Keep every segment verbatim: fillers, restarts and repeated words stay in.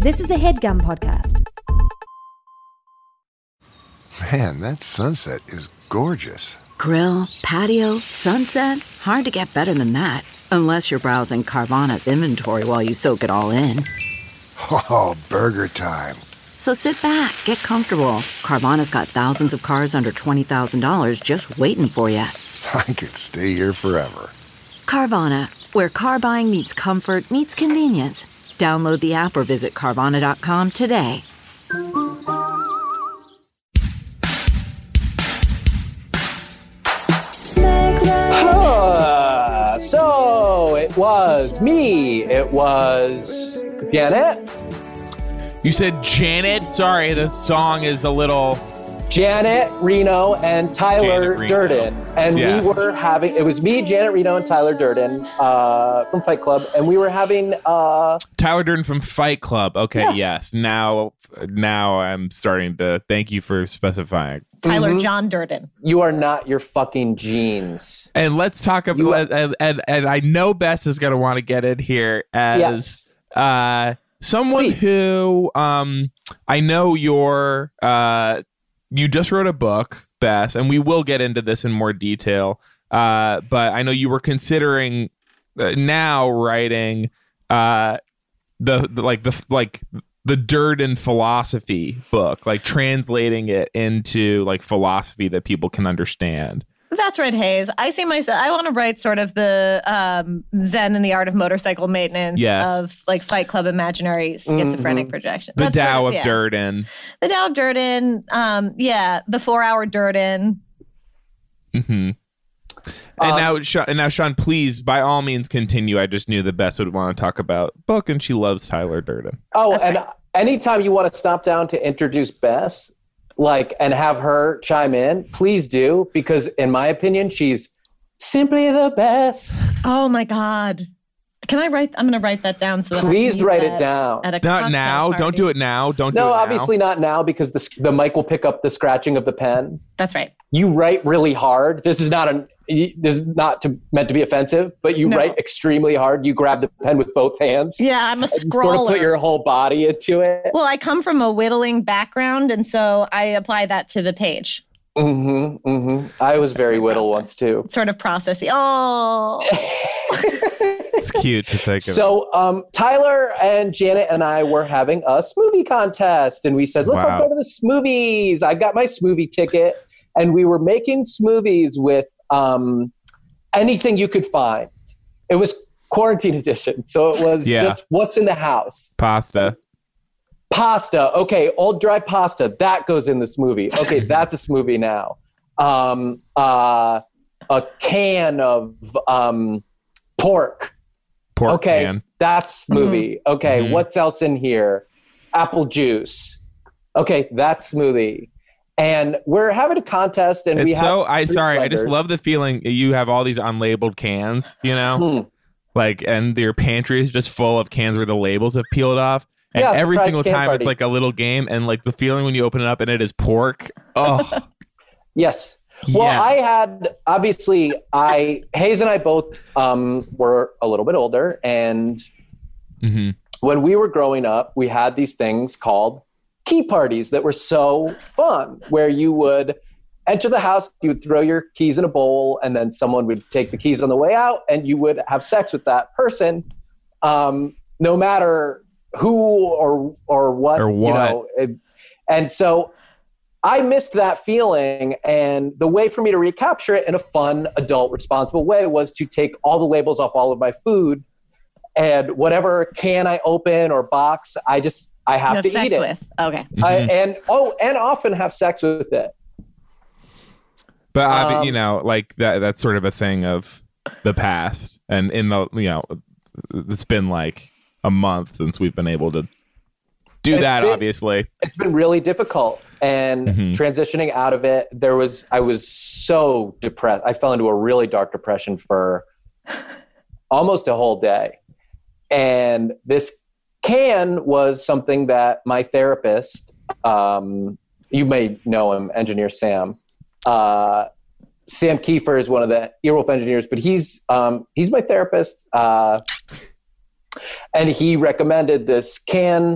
This is a HeadGum podcast. Man, that sunset is gorgeous. Grill, patio, sunset. Hard to get better than that. Unless you're browsing Carvana's inventory while you soak it all in. Oh, burger time. So sit back, get comfortable. Carvana's got thousands of cars under twenty thousand dollars just waiting for you. I could stay here forever. Carvana, where car buying meets comfort meets convenience. Download the app or visit Carvana dot com today. Uh, so it was me. It was Janet. You said Janet? Sorry, the song is a little... Janet Reno and Tyler Janet Reno. Durden. And Yeah. we were having, it was me, Janet Reno, and Tyler Durden uh, from Fight Club. And we were having... Uh, Tyler Durden from Fight Club. Okay, Yeah. yes. Now, now I'm starting to... Thank you for specifying. Tyler Mm-hmm. John Durden. You are not your fucking jeans. And let's talk You about... And, and, and I know Bess is going to want to get in here as uh, someone Please. who... Um, I know you're... Uh, you just wrote a book, Bess, and we will get into this in more detail. Uh, but I know you were considering uh, now writing uh, the, the like the like the Durden philosophy book, like translating it into like philosophy that people can understand. That's right, Hayes. I see myself, I want to write sort of the um, Zen and the Art of Motorcycle Maintenance Yes. of like Fight Club imaginary schizophrenic Mhm. projection. The That's sort Tao of yeah. Durden. The Tao of Durden. Um, yeah, the four hour Durden. Mm-hmm. And Um, now, Sean, and now, Sean, please, by all means, continue. I just knew the Bess would want to talk about book, and she loves Tyler Durden. Oh, That's and right. anytime you want to stop down to introduce Bess, like, and have her chime in, please do, because in my opinion, she's simply the best. Oh my God. Can I write? I'm going to write that down. So that I can Please use write that it down. At a Not cocktail now. party. Don't do it now. Don't do it No, now. obviously not now, because the the mic will pick up the scratching of the pen. That's right. You write really hard. This is not an. This is not to, meant to be offensive, but you No. write extremely hard. You grab the pen with both hands. Yeah, I'm a and scrawler. Sort of put your whole body into it. Well, I come from a whittling background, and so I apply that to the page. Mm-hmm, mm-hmm. I was very my whittle process. once too. Sort of processy. Oh. It's cute to think of. So um, Tyler and Janet and I were having a smoothie contest, and we said, let's Wow. all go to the smoothies. I got my smoothie ticket, and we were making smoothies with um, anything you could find. It was quarantine edition, so it was Yeah. just what's in the house. Pasta. Pasta. Okay, old dry pasta. That goes in the smoothie. Okay, that's a smoothie now. Um, uh, a can of um, pork. Pork Okay, can. that's smoothie. Okay, Mhm. what's else in here? Apple juice. Okay, that's smoothie. And we're having a contest, and we It's have so I three sorry, I just flavors. love the feeling you have all these unlabeled cans, you know? Hmm. Like, and your pantry is just full of cans where the labels have peeled off. And Yeah, every surprise single can time party. it's like a little game, and like the feeling when you open it up and it is pork. Oh, Yes. Well, yeah. I had obviously I Hayes and I both um, were a little bit older, and hmm when we were growing up, we had these things called key parties that were so fun, where you would enter the house, you would throw your keys in a bowl, and then someone would take the keys on the way out, and you would have sex with that person, um, no matter who or or what. Or what. You know. It- and so I missed that feeling, and the way for me to recapture it in a fun, adult, responsible way was to take all the labels off all of my food, and whatever can I open or box, I just I have, You have to sex eat it. with. Okay. I, Mhm. and oh, and often have sex with it. But I mean, Um, you know, like that that's sort of a thing of the past. And in the you know, it's been like a month since we've been able to do It's that, been- obviously. It's been really difficult, and Mhm. transitioning out of it, there was I was so depressed. I fell into a really dark depression for almost a whole day, and this can was something that my therapist, um, you may know him, Engineer Sam. Uh, Sam Kiefer is one of the Earwolf engineers, but he's um, he's my therapist, uh, and he recommended this can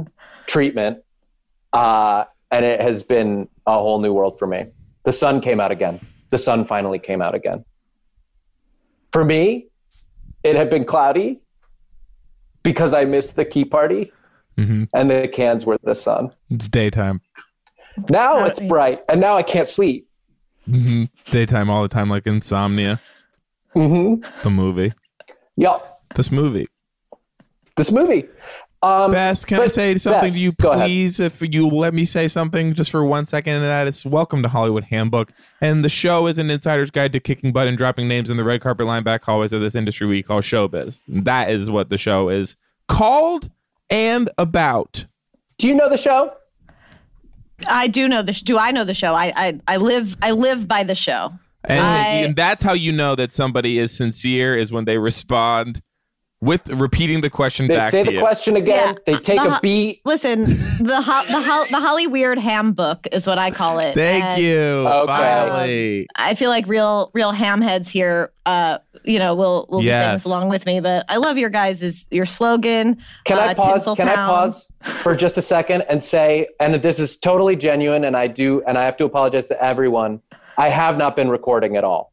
treatment, uh, and it has been a whole new world for me. The sun came out again. The sun finally came out again. For me, it had been cloudy because I missed the key party, Mm-hmm. and the cans were the sun. It's daytime. Now it's bright, and now I can't sleep. Mm-hmm. Daytime all the time, like Insomnia. Mm-hmm. The movie. Yup. This movie. This movie. Um, Bess, can I but say something Bess, to you, go ahead. please? If you let me say something just for one second, and that is welcome to Hollywood Handbook. And the show is an insider's guide to kicking butt and dropping names in the red carpet line back hallways of this industry we call showbiz. That is what the show is called and about. Do you know the show? I do know the. Sh- do I know the show? I I, I live I live by the show. And, I- and that's how you know that somebody is sincere, is when they respond with repeating the question They back say to the you. question again. Yeah. They take The a ho- beat. Listen, the ho- the ho- the Holly Weird Ham book is what I call it. Thank And you. Okay. Finally. I feel like real real ham heads here, uh, you know, will will be saying Yes. this along with me. But I love your guys' your slogan. Can I uh, pause? Can I Tinseltown. pause for just a second and say, and this is totally genuine, and I do, and I have to apologize to everyone. I have not been recording at all.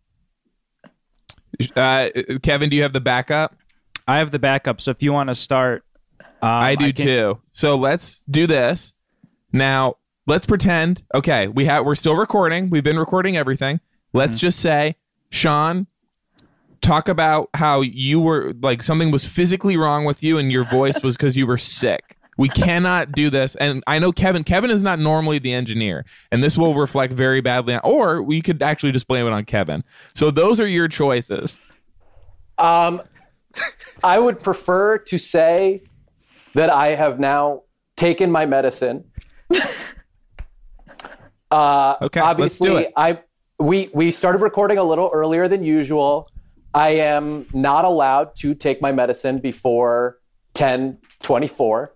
Uh, Kevin, do you have the backup? I have the backup, so if you want to start, um, I do can- too. So let's do this. Now, let's pretend, okay, we have we're still recording. We've been recording everything. Let's just say, Sean, talk about how you were, like, something was physically wrong with you and your voice was because you were sick. We cannot do this. And I know Kevin, Kevin is not normally the engineer, and this will reflect very badly on, or we could actually just blame it on Kevin. So those are your choices. Um, I would prefer to say that I have now taken my medicine. Uh, Okay, let's obviously, do it. I we we started recording a little earlier than usual. I am not allowed to take my medicine before ten twenty-four.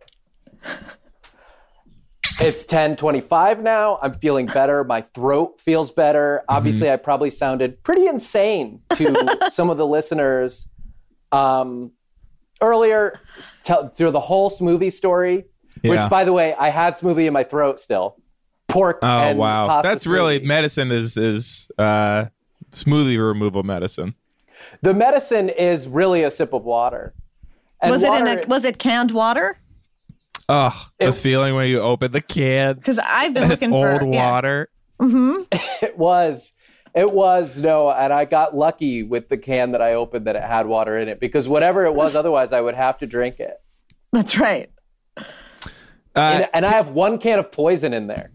It's ten twenty-five now. I'm feeling better. My throat feels better. Obviously, I probably sounded pretty insane to some of the listeners um, earlier tell, through the whole smoothie story, Yeah. which, by the way, I had smoothie in my throat still. Pork Oh, and wow. pasta That's really, smoothie. medicine is, is uh, smoothie removal medicine. The medicine is really a sip of water. And Was it water, in a, was it canned water? Oh, the It- feeling when you open the can. Because I've been It's looking old for yeah. water. It was. It was, no, and I got lucky with the can that I opened that it had water in it, because whatever it was, otherwise I would have to drink it. That's right. Uh, And, and I have one can of poison in there.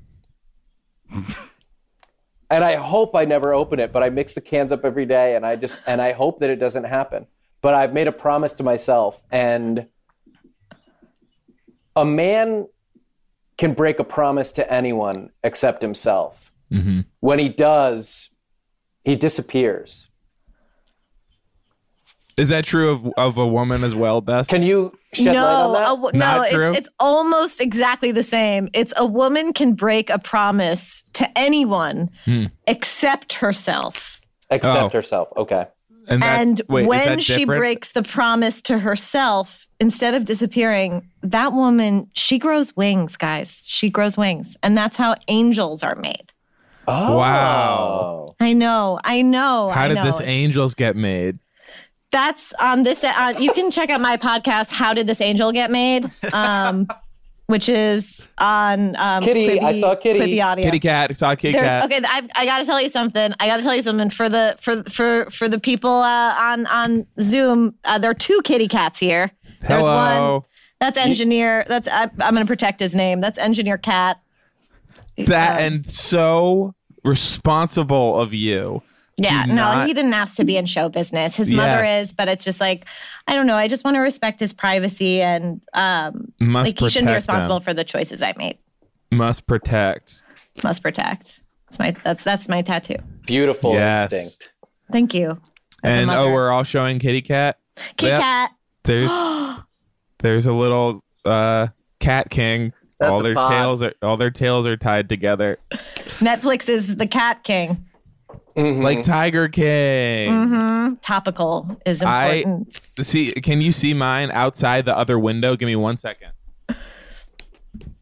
And I hope I never open it, but I mix the cans up every day, and I just and I hope that it doesn't happen. But I've made a promise to myself, and a man can break a promise to anyone except himself. Mhm. When he does, he disappears. Is that true of, of a woman as well, Beth? Can you shed no, light on that? a w- Not no, true? it's, it's almost exactly the same. It's a woman can break a promise to anyone Hmm. except herself. Except Oh. herself. Okay. And, that's, And wait, is when that she different? breaks the promise to herself, instead of disappearing, that woman, she grows wings, guys. She grows wings. And that's how angels are made. Oh. Wow. I know. I know. How I did know. this angels get made? That's on this. Uh, you can check out my podcast, How Did This Angel Get Made? Um, which is on um, Kitty, Quibi, I saw Kitty. Quibi Audio. Kitty cat, saw a kitty There's, cat. okay, I, I got to tell you something. I got to tell you something for the for for for the people uh, on on Zoom. Uh, there are two kitty cats here. There's Hello. one. That's engineer. That's I, I'm going to protect his name. That's engineer cat. That Um, and so responsible of you. Yeah, to no, not- he didn't ask to be in show business. His mother Yes. is, but it's just like, I don't know. I just want to respect his privacy, and um, Must like he shouldn't be protect responsible them. for the choices I made. Must protect. Must protect. That's my that's that's my tattoo. Beautiful Yes. instinct. Thank you. As a And mother. oh, we're all showing kitty cat. Kit Yep. Kat. There's there's a little uh, cat king. That's all a their pod. tails are all their tails are tied together, Netflix is the Cat King. like Tiger King. Hmm. Topical is I important. see. Can you see mine outside the other window? Give me one second.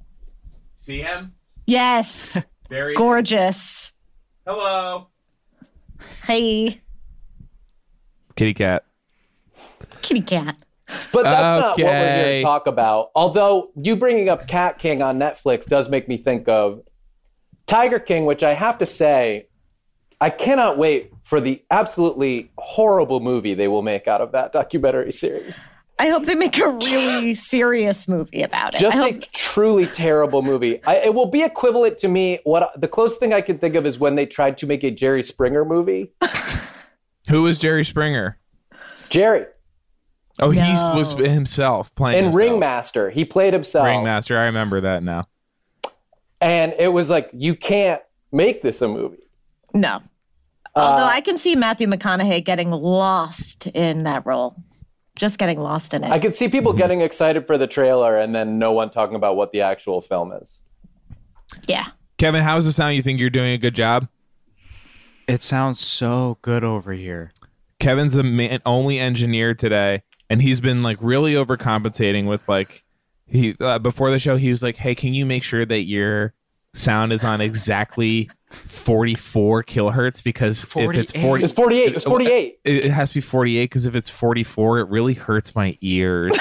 See him? Yes. Very Gorgeous. Hello. Hey, Kitty cat. kitty cat. But that's not what we're here Okay. to talk about. Although you bringing up Cat King on Netflix does make me think of Tiger King, which I have to say, I cannot wait for the absolutely horrible movie they will make out of that documentary series. I hope they make a really serious movie about it. Just I a hope, truly terrible movie. I, it will be equivalent to me. What the closest thing I can think of is when they tried to make a Jerry Springer movie. Who is Jerry Springer? Jerry Oh, he No. was himself playing in himself. Ringmaster, he played himself. Ringmaster. I remember that now. And it was like, you can't make this a movie. no. Although I can see Matthew McConaughey getting lost in that role. Just getting lost in it. I could see people getting excited for the trailer and then no one talking about what the actual film is. yeah. Kevin, how's the sound? You think you're doing a good job? It sounds so good over here. Kevin's the man, only engineer today, and he's been like really overcompensating with like he uh, before the show he was like, "Hey, can you make sure that your sound is on exactly forty-four kilohertz because if it's forty, It's forty-eight. It's forty-eight. it, it has to be forty-eight because if it's forty-four, it really hurts my ears."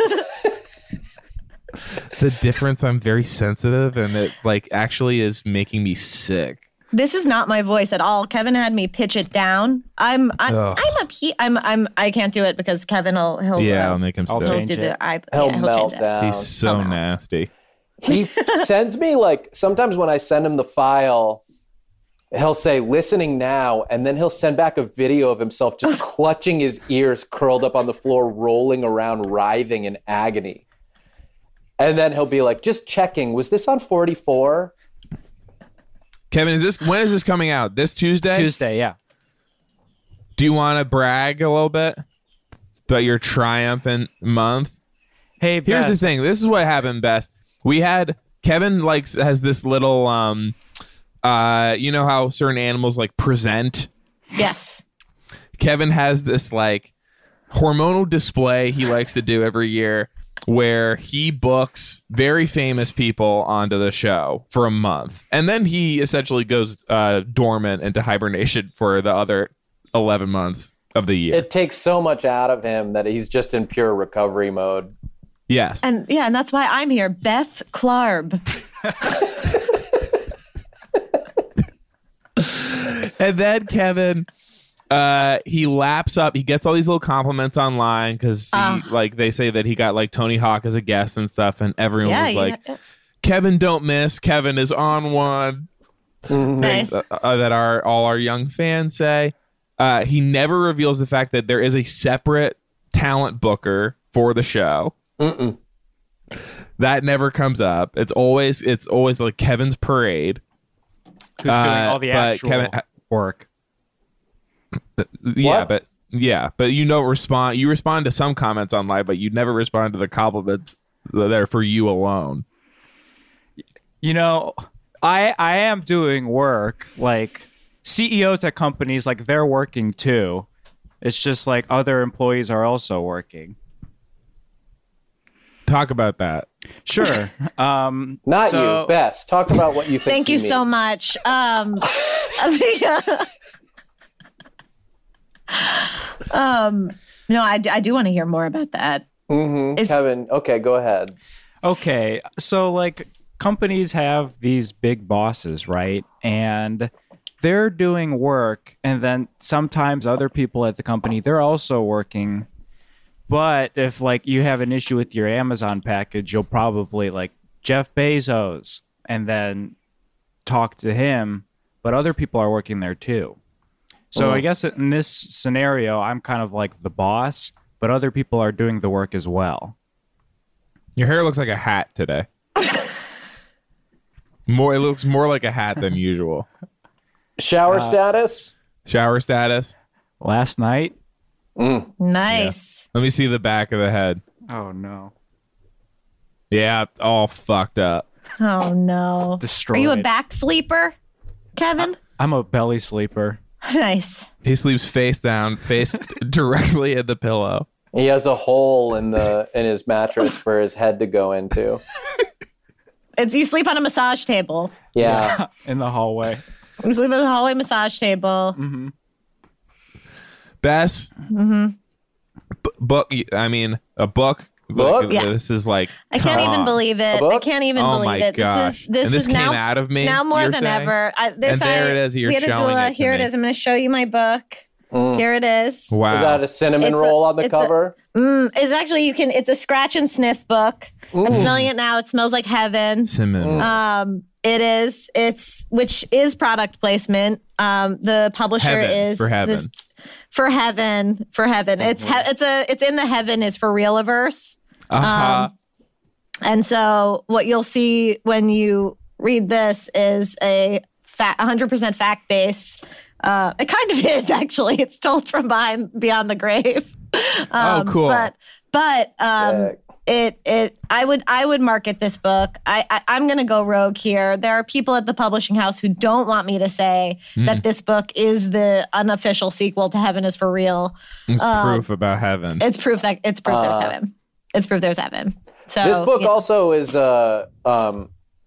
The difference, I'm very sensitive, and it like actually is making me sick. This is not my voice at all. Kevin had me pitch it down. I'm I'm, Ugh. I'm up here. I'm I'm I can't do it because Kevin will he'll Yeah, uh, I'll make him I'll sick. he'll change do it. the I He'll yeah, he'll melt change it. down. He's so Oh, no. nasty. He sends me like, sometimes when I send him the file, he'll say listening now, and then he'll send back a video of himself just clutching his ears, curled up on the floor, rolling around, writhing in agony. And then he'll be like, just checking, was this on forty-four? Kevin, is this when is this coming out? This Tuesday? Tuesday, yeah. Do you want to brag a little bit about your triumphant month? Hey, Here's Bess, the thing. This is what happened best. We had Kevin likes has this little um uh you know how certain animals like present? Yes. Kevin has this like hormonal display he likes to do every year where he books very famous people onto the show for a month. And then he essentially goes uh dormant into hibernation for the other eleven months of the year. It takes so much out of him that he's just in pure recovery mode. Yes. And yeah, and that's why I'm here. Beth Clarb. And then Kevin, uh, he laps up. He gets all these little compliments online because Ah. like they say that he got like Tony Hawk as a guest and stuff, and everyone Yeah, was you- like, "Kevin, don't miss. Kevin is on one." Nice. Uh, uh, that our all our young fans say. Uh, he never reveals the fact that there is a separate talent booker for the show. Mm-mm. That never comes up. It's always it's always like Kevin's parade. who's doing uh, all the but actual Kevin- work. Yeah, What? but yeah, but you don't respond. You respond to some comments online, but you never respond to the compliments that are for you alone. You know, I I am doing work. Like C E Os at companies, like they're working too. It's just like other employees are also working. Talk about that. Sure. Um, Not so- you, Bess. Talk about what you think. Thank he you so means. much. Um, the, uh, um, no, I, d- I do want to hear more about that. Mhm. Is- Kevin, okay, go ahead. Okay, so like companies have these big bosses, right? And they're doing work, and then sometimes other people at the company, they're also working. But if like you have an issue with your Amazon package, you'll probably like Jeff Bezos and then talk to him, but other people are working there too. So I guess in this scenario, I'm kind of like the boss, but other people are doing the work as well. Your hair looks like a hat today. More, it looks more like a hat than usual. Shower status? Shower status. Last night, Nice. Let me see the back of the head. oh no. Yeah, all fucked up. Oh no. Destroyed. Are you a back sleeper, Kevin? I'm a belly sleeper. Nice. He sleeps face down, face directly at the pillow. He has a hole in the in his mattress for his head to go into. It's you sleep on a massage table. Yeah. in the hallway. You sleep on a hallway massage table. Mm-hmm. Bess, Mm-hmm. b- book. I mean, a book. Book? Like, Yeah. This is like. I can't come even on. believe it. book? I can't even Oh believe my it. gosh! This is this, and this is came now, out of me. now more you're than saying? ever. I, this And there I, it is, you're we had a showing doula. it to Here it me. is. I'm going to show you my book. Mm. Here it is. Wow. We got a cinnamon It's a- roll on the it's a- cover. Mm, it's actually you can. It's a scratch and sniff book. I'm smelling it now. It smells like heaven. Cinnamon. Um, it is. It's which is product placement. Um, the publisher Heaven, is for heaven. this- for heaven, for heaven. It's he, it's a it's in the heaven is for real-averse. Uh-huh. Um, and so what you'll see when you read this is a fa- one hundred percent fact base. Uh, it kind of is actually. It's told from behind beyond the grave. Um, Oh, cool. But but um, Sick. it it I would I would market this book. I, I I'm going to go rogue here. There are people at the publishing house who don't want me to say Hmm. that this book is the unofficial sequel to Heaven is for Real. It's um, proof about heaven. It's proof that it's proof Uh, there's heaven. It's proof there's heaven. So This book yeah. also is. Uh, um,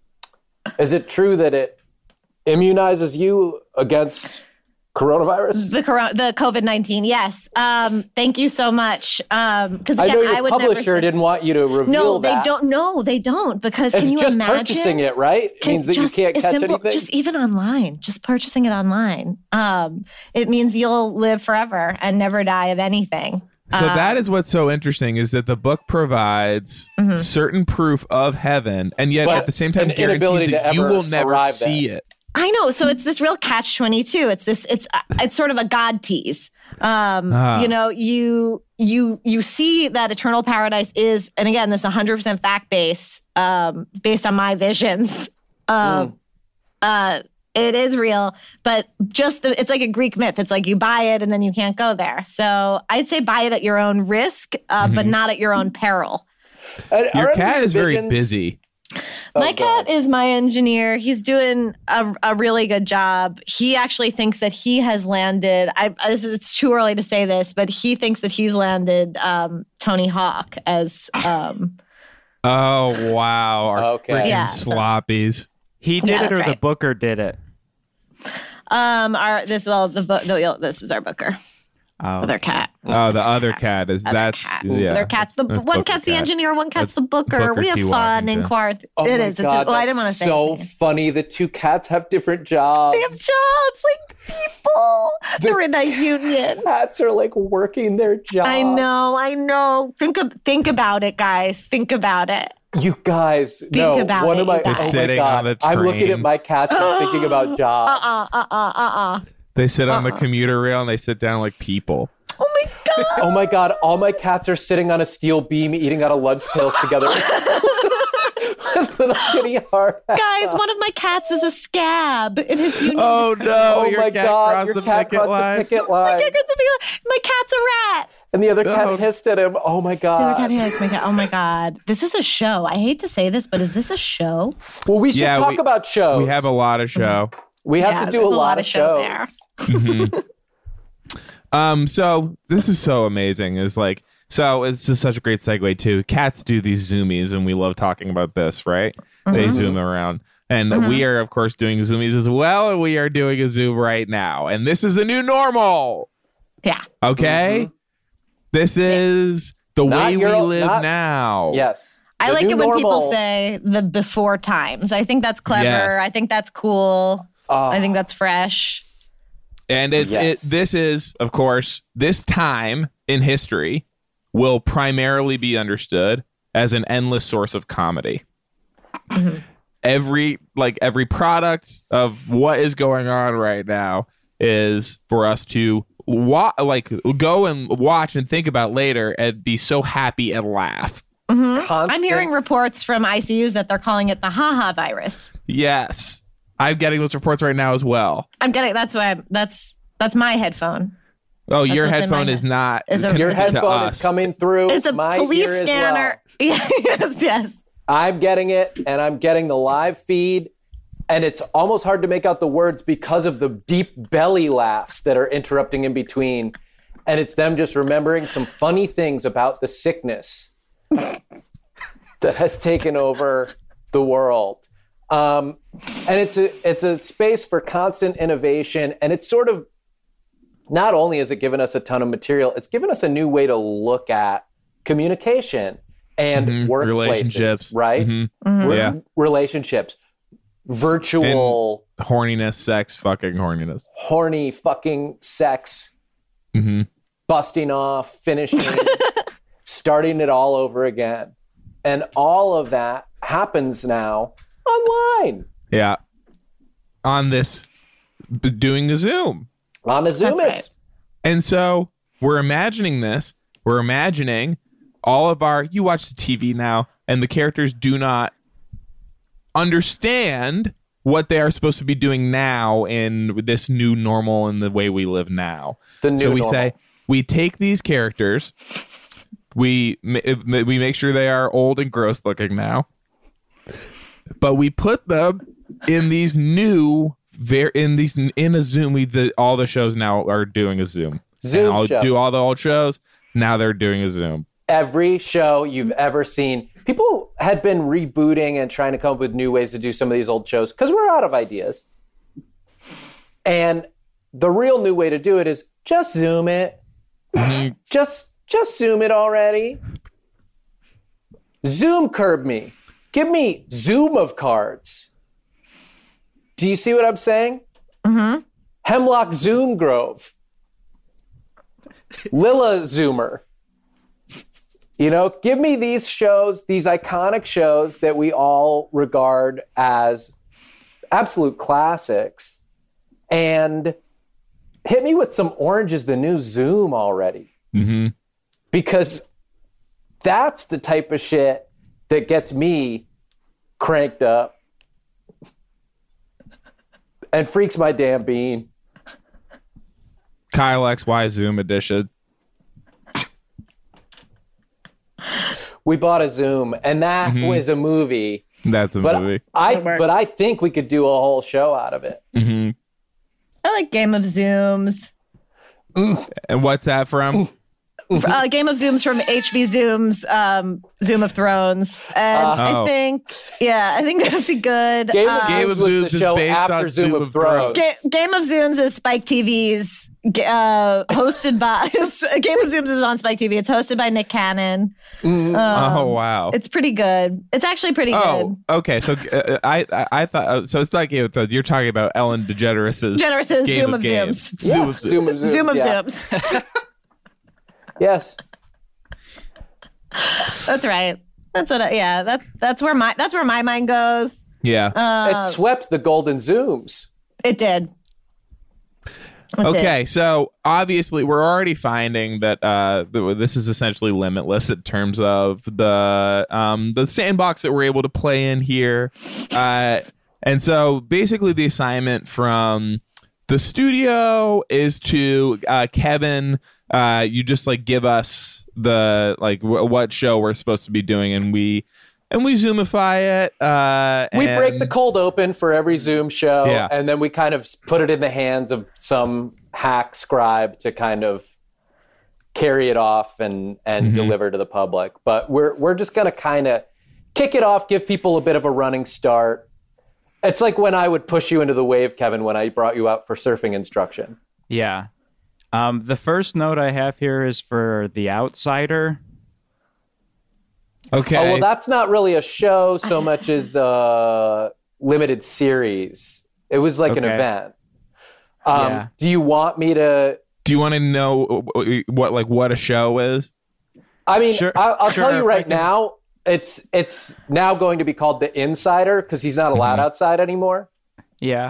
is it true that it immunizes you against coronavirus? the corona, the COVID nineteen. Yes. Um, thank you so much. Um, because I again, know I, your would publisher never say, didn't want you to reveal No, they that. don't. No, they don't. Because It's can you just imagine purchasing it, right? It Can- means that you just can't a catch simple- anything. Just even online, just purchasing it online. Um, it means you'll live forever and never die of anything. So Uh, that is what's so interesting is that the book provides Mm-hmm. certain proof of heaven, and yet But at the same time an inability guarantees that to you ever will never arrive see there. it. I know. So it's this real catch twenty-two. It's this, it's, uh, it's sort of a God tease. Um, Ah. you know, you, you, you see that eternal paradise is, and again, this one hundred percent fact base, um, based on my visions. Um, uh, it is real, but just the, it's like a Greek myth. It's like you buy it and then you can't go there. So I'd say buy it at your own risk, uh, but not at your own peril. And Your are cat any is very visions- busy. Oh, My go cat ahead. is my engineer. He's doing a, a really good job. He actually thinks that he has landed. I this is it's too early to say this, but he thinks that he's landed um, Tony Hawk as um, Oh wow, our Okay. freaking Yeah, so- sloppies. He did Yeah, it that's or the right. booker did it. um our this well the book. The, this is our booker, Oh. other cat. Oh, the other cat is Other that's cat. yeah. Other cat's the That's one Booker cat's the Cat. engineer, one cat's That's the booker. Booker we have T. fun in Washington. quarantine. Oh it my is. It's God, well, I didn't want that's to say so anything. funny. The two cats have different jobs. They have jobs like people. They're in a union. Cats are like working their jobs. I know, I know. Think of, think about it, guys. Think about it. You guys, no. about One it, of my, you guys. oh my Sitting God. on the I'm looking train. at my cats and thinking about jobs. Uh uh uh uh uh. They sit on the Uh-uh. commuter rail and they sit down like people. Oh my god. Oh my God, all my cats are sitting on a steel beam eating out of lunch pails together. With little kitty heart. Guys, one of my cats is a scab in his union. Oh no! Oh your my cat God, crossed your the cat picket crossed line. the picket line. My cat's a rat. And the other cat No. hissed at him. Oh my The other God. cat has my cat. Oh my god. This is a show. I hate to say this, but is this a show? Well, we should Yeah, talk we- about shows. We have a lot of show. We have Yeah, to do there's a lot, of shows. there. Um, so this is so amazing. Is like so it's just such a great segue too. Cats do these zoomies, and we love talking about this, right? They zoom around. And we are, of course, doing zoomies as well. And we are doing a zoom right now. And this is a new normal. Yeah. Okay? This is the Not way we your- live not- now. Yes. I The like new it when people normal- say the before times. I think that's clever. Yes. I think that's cool. Oh, I think that's fresh. And it's Yes. it, this is, of course, this time in history will primarily be understood as an endless source of comedy. Every like every product of what is going on right now is for us to wa- like go and watch and think about later and be so happy and laugh. constant- I'm hearing reports from I C Us that they're calling it the haha virus. Yes, I'm getting those reports right now as well. I'm getting that's why I'm, that's that's my headphone. Oh, your what's in my headphone head. is not Is a- connected Your It's to headphone us. is coming through. It's a my police ear as scanner. well. yes, yes. I'm getting it, and I'm getting the live feed, and it's almost hard to make out the words because of the deep belly laughs that are interrupting in between. And it's them just remembering some funny things about the sickness that has taken over the world. Um, and it's a, it's a space for constant innovation. And it's sort of, not only has it given us a ton of material, it's given us a new way to look at communication and Mhm. workplaces, Relationships. right? Mhm. Mhm. Re- Yeah. Relationships, virtual, Horniness, sex, fucking horniness. horny fucking sex, hmm busting off, finishing, starting it all over again. And all of that happens now online Yeah. On this, b- doing a Zoom. on a Zoom. right. And so we're imagining this. We're imagining all of our, you watch the T V now, and the characters do not understand what they are supposed to be doing now in this new normal and the way we live now. The new so we normal. say, we take these characters, we ma- we make sure they are old and gross looking now, but we put them in these new, ver- in these in a Zoom. We the, all the shows now are doing a Zoom. Zoom And I'll shows. do all the old shows. Now they're doing a Zoom. Every show you've ever seen. People had been rebooting and trying to come up with new ways to do some of these old shows because we're out of ideas. And the real new way to do it is just Zoom it. just just Zoom it already. Zoom curb me. Give me Zoom of cards. Do you see what I'm saying? Mm-hmm. Hemlock Zoom Grove. Lilla Zoomer. You know, give me these shows, these iconic shows that we all regard as absolute classics, and hit me with some Orange is the New Zoom already. Mm-hmm. Because that's the type of shit that gets me cranked up and freaks my damn bean. Kyle X Y Zoom edition. We bought a Zoom, and that Mm-hmm. was a movie. That's a But movie. I, That works. but I think we could do a whole show out of it. hmm I like Game of Zooms. And what's that from? uh, Game of Zooms from H B Zoom's um, Zoom of Thrones, and Oh. I think, yeah, I think that would be good. Game of Um, Game of was Zooms the is show based after on Zoom, Zoom of of Thrones. Ga- Game of Zooms is Spike T V's, uh, hosted by Game of Zooms is on Spike T V. It's hosted by Nick Cannon. Um, Oh wow. It's pretty good. It's actually pretty good. Oh, okay. So uh, I, I I thought uh, so. It's not Game of Thrones. You're talking about Ellen DeGeneres' Generous's Game Zoom of of Games. Zooms. Zoom Yeah, of Zooms. Zoom of Zooms. Zoom of yeah. Zooms. Yes. That's right. That's what. I, yeah. That's that's where my that's where my mind goes. Yeah. Uh, It swept the Golden Zooms. it did. It did. Okay, so obviously we're already finding that uh, th- this is essentially limitless in terms of the um, the sandbox that we're able to play in here, uh, and so basically the assignment from the studio is to uh, Kevin. Uh, you just like give us the like w- what show we're supposed to be doing, and we and we Zoomify it. Uh, We and- break the cold open for every Zoom show, Yeah. and then we kind of put it in the hands of some hack scribe to kind of carry it off and and Mm-hmm. deliver to the public. But we're we're just gonna kind of kick it off, give people a bit of a running start. It's like when I would push you into the wave, Kevin, when I brought you out for surfing instruction. Yeah. Um, the first note I have here is for The Outsider. Okay. Oh, well, that's not really a show so much as a limited series. It was like an Okay. event. Um, Yeah. Do you want me to? Do you want to know what like what a show is? I mean, Sure- I'll, I'll sure, tell you if I right can- now. It's it's now going to be called The Insider because he's not allowed outside anymore. Yeah.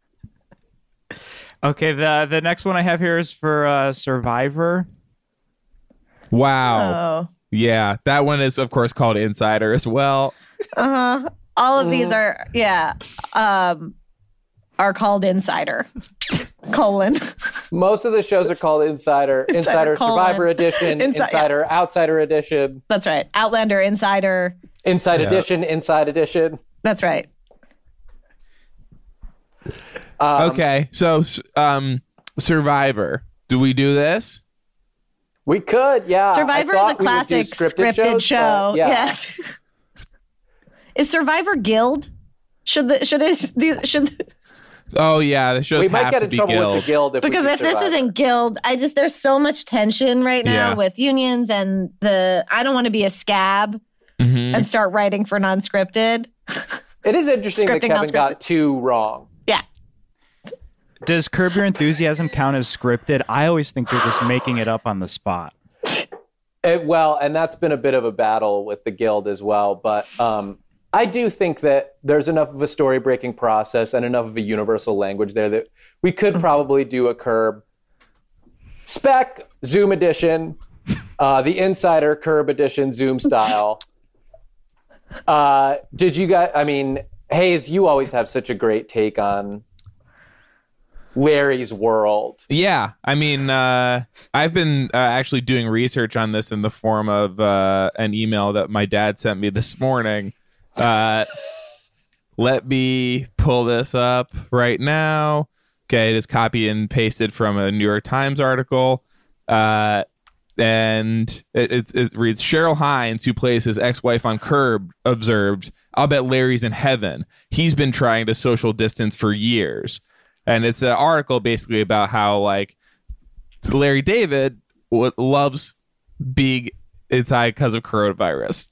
Okay, the the next one I have here is for uh, Survivor. Wow. Oh. Yeah, that one is of course called Insider as well. Uh huh. All of Mm. these are yeah, um, are called Insider. Colon. Most of the shows are called Insider, Insider, Insider, colon. Survivor Edition, Insi- Insider, Outsider Edition, That's right. Outlander Insider. Inside Yeah. Edition, Inside Edition. That's right. Um, Okay, so um, Survivor. Do we do this? We could, yeah. I Survivor is a thought we would do classic scripted, shows, show. but yeah. Yeah. Is Survivor Guild? Should the should it the, should Oh yeah, the shows We have might get to in be trouble guild. with the guild if we because do if this Survivor. isn't Guild, I just there's so much tension right now Yeah. with unions and the I don't want to be a scab Mhm. and start writing for non-scripted. It is interesting that Scripting, Kevin unscripted. got two wrong. Yeah. Does Curb Your Enthusiasm count as scripted? I always think they're just making it up on the spot. It, well, and that's been a bit of a battle with the guild as well. But um, I do think that there's enough of a story breaking process and enough of a universal language there that we could probably do a Curb spec Zoom edition, uh, the Insider Curb edition Zoom style. Uh, did you guys? I mean, Hayes, you always have such a great take on Larry's world. Yeah, I mean, uh, I've been uh, actually doing research on this in the form of uh, an email that my dad sent me this morning. Uh, let me pull this up right now. Okay, it is copied and pasted from a New York Times article. Uh, and it, it, it reads, Cheryl Hines, who plays his ex-wife on Curb, observed, I'll bet Larry's in heaven. He's been trying to social distance for years. And it's an article basically about how, like, Larry David w- loves being inside because of coronavirus.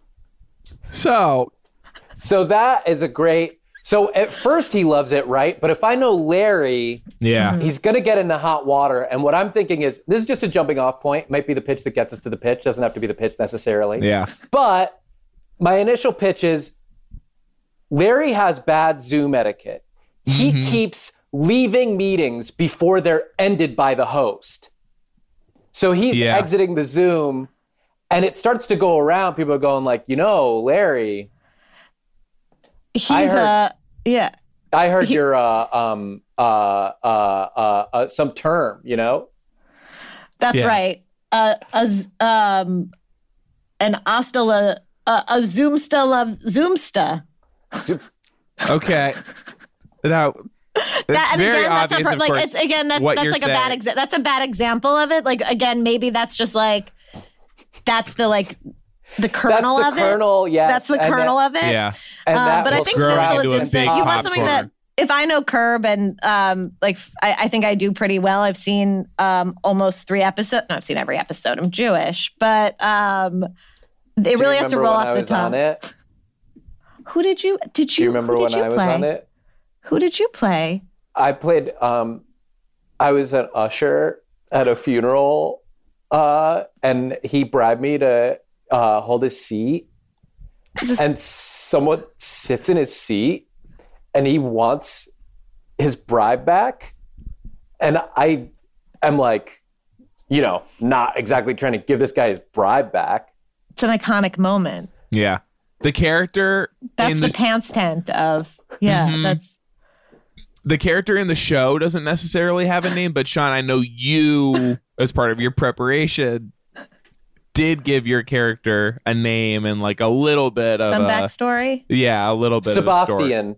So, So that is a great. So at first he loves it, right? But if I know Larry, yeah. he's going to get into hot water. And what I'm thinking is, this is just a jumping off point. Might be the pitch that gets us to the pitch. Doesn't have to be the pitch necessarily. Yeah. But my initial pitch is, Larry has bad Zoom etiquette. He Mm-hmm. keeps leaving meetings before they're ended by the host. So he's Yeah. exiting the Zoom, and it starts to go around. People are going like, you know, Larry, He's I heard- uh yeah. I heard you're uh, um, uh, uh, uh, uh, some term, you know? That's Yeah. right. Uh, a z- um, an ostala, uh, a zoomsta love zoomsta. Okay. Now, it's That, and very again, that's obvious, not of per- like course, it's again that's what that's you're like a bad saying. exa- that's a bad example of it. Like again, maybe that's just like that's the like the kernel That's of the kernel, it. yes. That's the and kernel that- of it. Yeah. And Um, that but I will think grow drive into a Zilla big Simpson, you want something popcorn. that if I know Curb and um, like I, I think I do pretty well. I've seen um, almost three episodes. No, I've seen every episode. I'm Jewish, but um, it Do you really has to remember roll when off I the was tongue. on it? Who did you? Did you? Do you remember who when did you I was play? on it? Who did you play? I played, um, I was an usher at a funeral, uh, and he bribed me to uh, hold his seat. Is this- And someone sits in his seat and he wants his bribe back. And I am like, you know, not exactly trying to give this guy his bribe back. It's an iconic moment. Yeah. The character That's in the, the, pants tent of yeah. Mhm. That's the character in the show doesn't necessarily have a name, but Sean, I know you, as part of your preparation, did give your character a name and like a little bit of some a, backstory. yeah, a little bit of a story. Sebastian.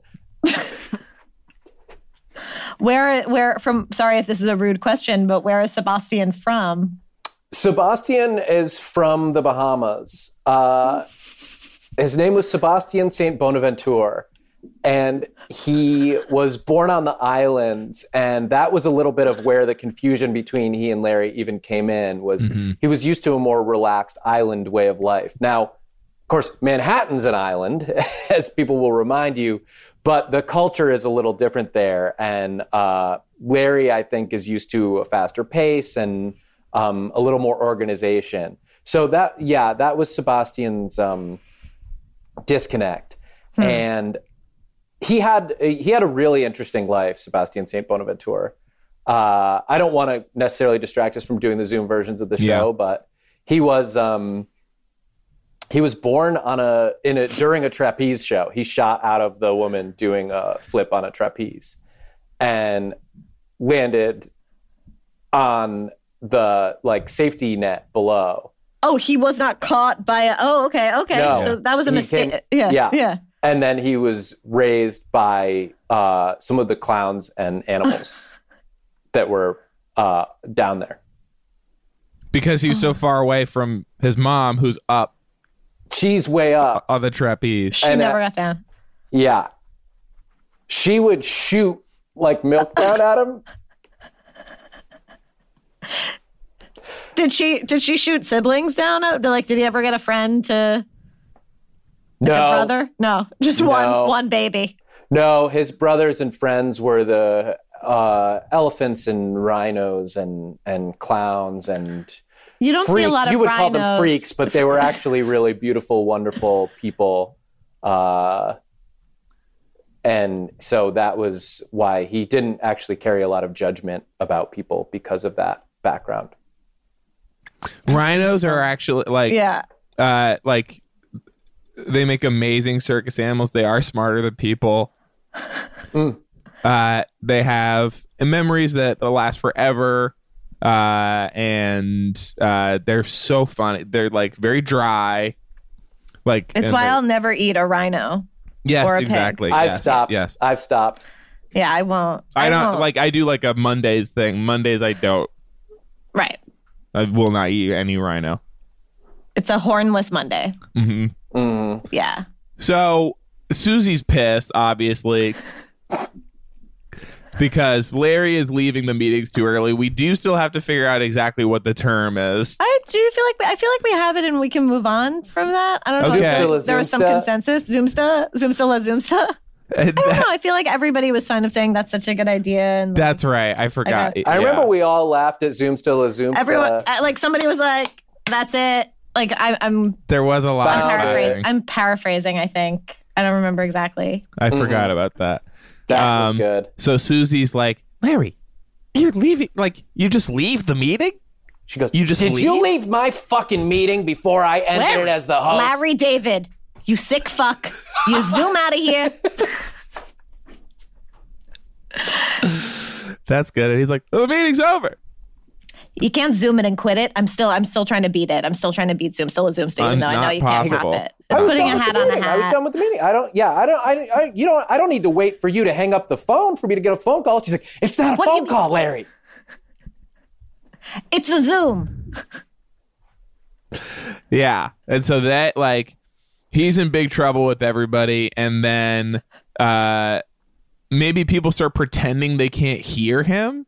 Where where from? Sorry if this is a rude question, but where is Sebastian from? Sebastian is from the Bahamas. Uh, his name was Sebastian Saint Bonaventure, and he was born on the islands. And that was a little bit of where the confusion between he and Larry even came in. Was Mm-hmm. he was used to a more relaxed island way of life. Now, of course, Manhattan's an island, as people will remind you, but the culture is a little different there. And uh, Larry, I think, is used to a faster pace and um, a little more organization. So that, yeah, that was Sebastian's um, disconnect. Hmm. And he had he had a really interesting life, Sebastian Saint Bonaventure. Uh, I don't want to necessarily distract us from doing the Zoom versions of the show, Yeah. but he was um, he was born on a in a during a trapeze show. He shot out of the woman doing a flip on a trapeze, and landed on the like safety net below. Oh, he was not caught by a. Oh, okay, okay. No. So that was a He mistake. came- yeah, yeah. yeah. And then he was raised by uh, some of the clowns and animals that were uh, down there. Because he was so far away from his mom, who's up She's way up. on the trapeze. She And, uh, never got down. Yeah. She would shoot like milk down at him. Did she did she shoot siblings down? At, like, did he ever get a friend to like No. a brother? No, just No. one one baby. No, his brothers and friends were the uh, elephants and rhinos and, and clowns and You don't freaks. see a lot of You would rhinos. call them freaks, but they were actually really beautiful, wonderful people. Uh, and so that was why he didn't actually carry a lot of judgment about people because of that background. Rhinos are actually like, Yeah. uh, like they make amazing circus animals. They are smarter than people. Mm. Uh, they have memories that last forever. Uh, and uh, they're so funny. They're like very dry. Like It's and why they're- I'll never eat a rhino. yes, or a pig. exactly. I've yes, stopped. Yes, I've stopped. Yeah, I won't. I don't won't. like. I do like a Mondays thing. Mondays, I don't. Right. I will not eat any rhino. It's a hornless Monday. hmm Mm. Yeah. So Susie's pissed, obviously, because Larry is leaving the meetings too early. We do still have to figure out exactly what the term is. I do feel like I feel like we have it and we can move on from that. I don't know. Okay. If there, Zoomsta, there was some Zoomsta. consensus. Zoomsta, Zoomsta, la Zoomsta. I don't know. I feel like everybody was kind of saying that's such a good idea. And like, That's right. I forgot. Okay. I Yeah. remember we all laughed at Zoom still a Zoom. everyone, uh, like somebody was like, "That's it." Like I, I'm, there was a lot. I'm Wow. of paraphrasing. thing. I'm paraphrasing. I think I don't remember exactly. I forgot about that. That Um, was good. So Susie's like, Larry, you're leaving. Like, you just leave the meeting? She goes, You just did you leave?" leave my fucking meeting before I entered Larry. as the host? Larry David, you sick fuck. You zoom out of here. That's good. And he's like, the meeting's over. You can't zoom it and quit it. I'm still, I'm still trying to beat it. I'm still trying to beat Zoom, still a Zoom state, even though I know Not you can't possible. cap it. I It's was putting done a with hat the on a meeting. I was hat. done with the meeting. I don't. Yeah, I don't. I, I. You don't. I don't need to wait for you to hang up the phone for me to get a phone call. She's like, it's not a What do you phone mean? call, Larry. It's a Zoom. Yeah. And so that, like, he's in big trouble with everybody. And then uh, maybe people start pretending they can't hear him.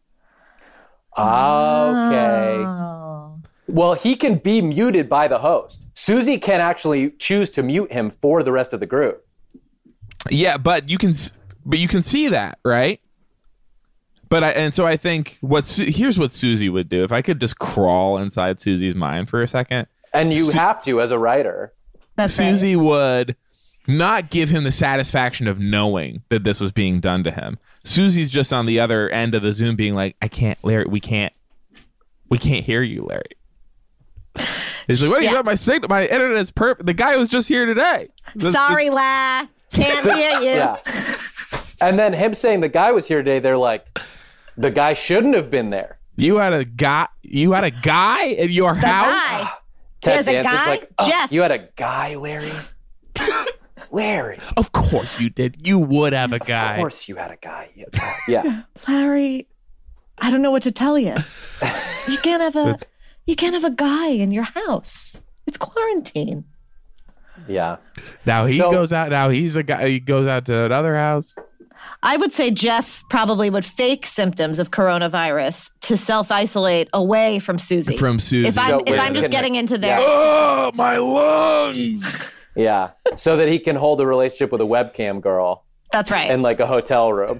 Okay. Oh. Well, he can be muted by the host. Susie can actually choose to mute him for the rest of the group. Yeah, but you can, s- but you can see that, right? But I, and so I think what Su- here's what Susie would do if I could just crawl inside Susie's mind for a second. And you Su- have to as a writer. That's Susie would not give him the satisfaction of knowing that this was being done to him. Susie's just on the other end of the Zoom being like, I can't, Larry, we can't, we can't hear you, Larry. He's like, what do you Yeah. got? My signal, my internet is perfect. The guy was just here today. right. The- Sorry, La. Can't hear you. Yeah. And then him saying the guy was here today, they're like, the guy shouldn't have been there. You had a guy, you had a guy in your The house? guy. Ted There's a Danson's guy? like, "Oh, Jeff." you had a guy, Larry? Larry. Of course you did. You would have a Of guy. course you had a guy. Yeah. Yeah. Larry, I don't know what to tell you. You can't have a That's- you can't have a guy in your house. It's quarantine. Yeah. Now he So- goes out. Now he's a guy. He goes out to another house. I would say Jeff probably would fake symptoms of coronavirus to self-isolate away from Susie. From Susie. If I'm So if wait, I'm just can- getting into their Oh, my lungs! Yeah. So that he can hold a relationship with a webcam girl That's right. in like a hotel room.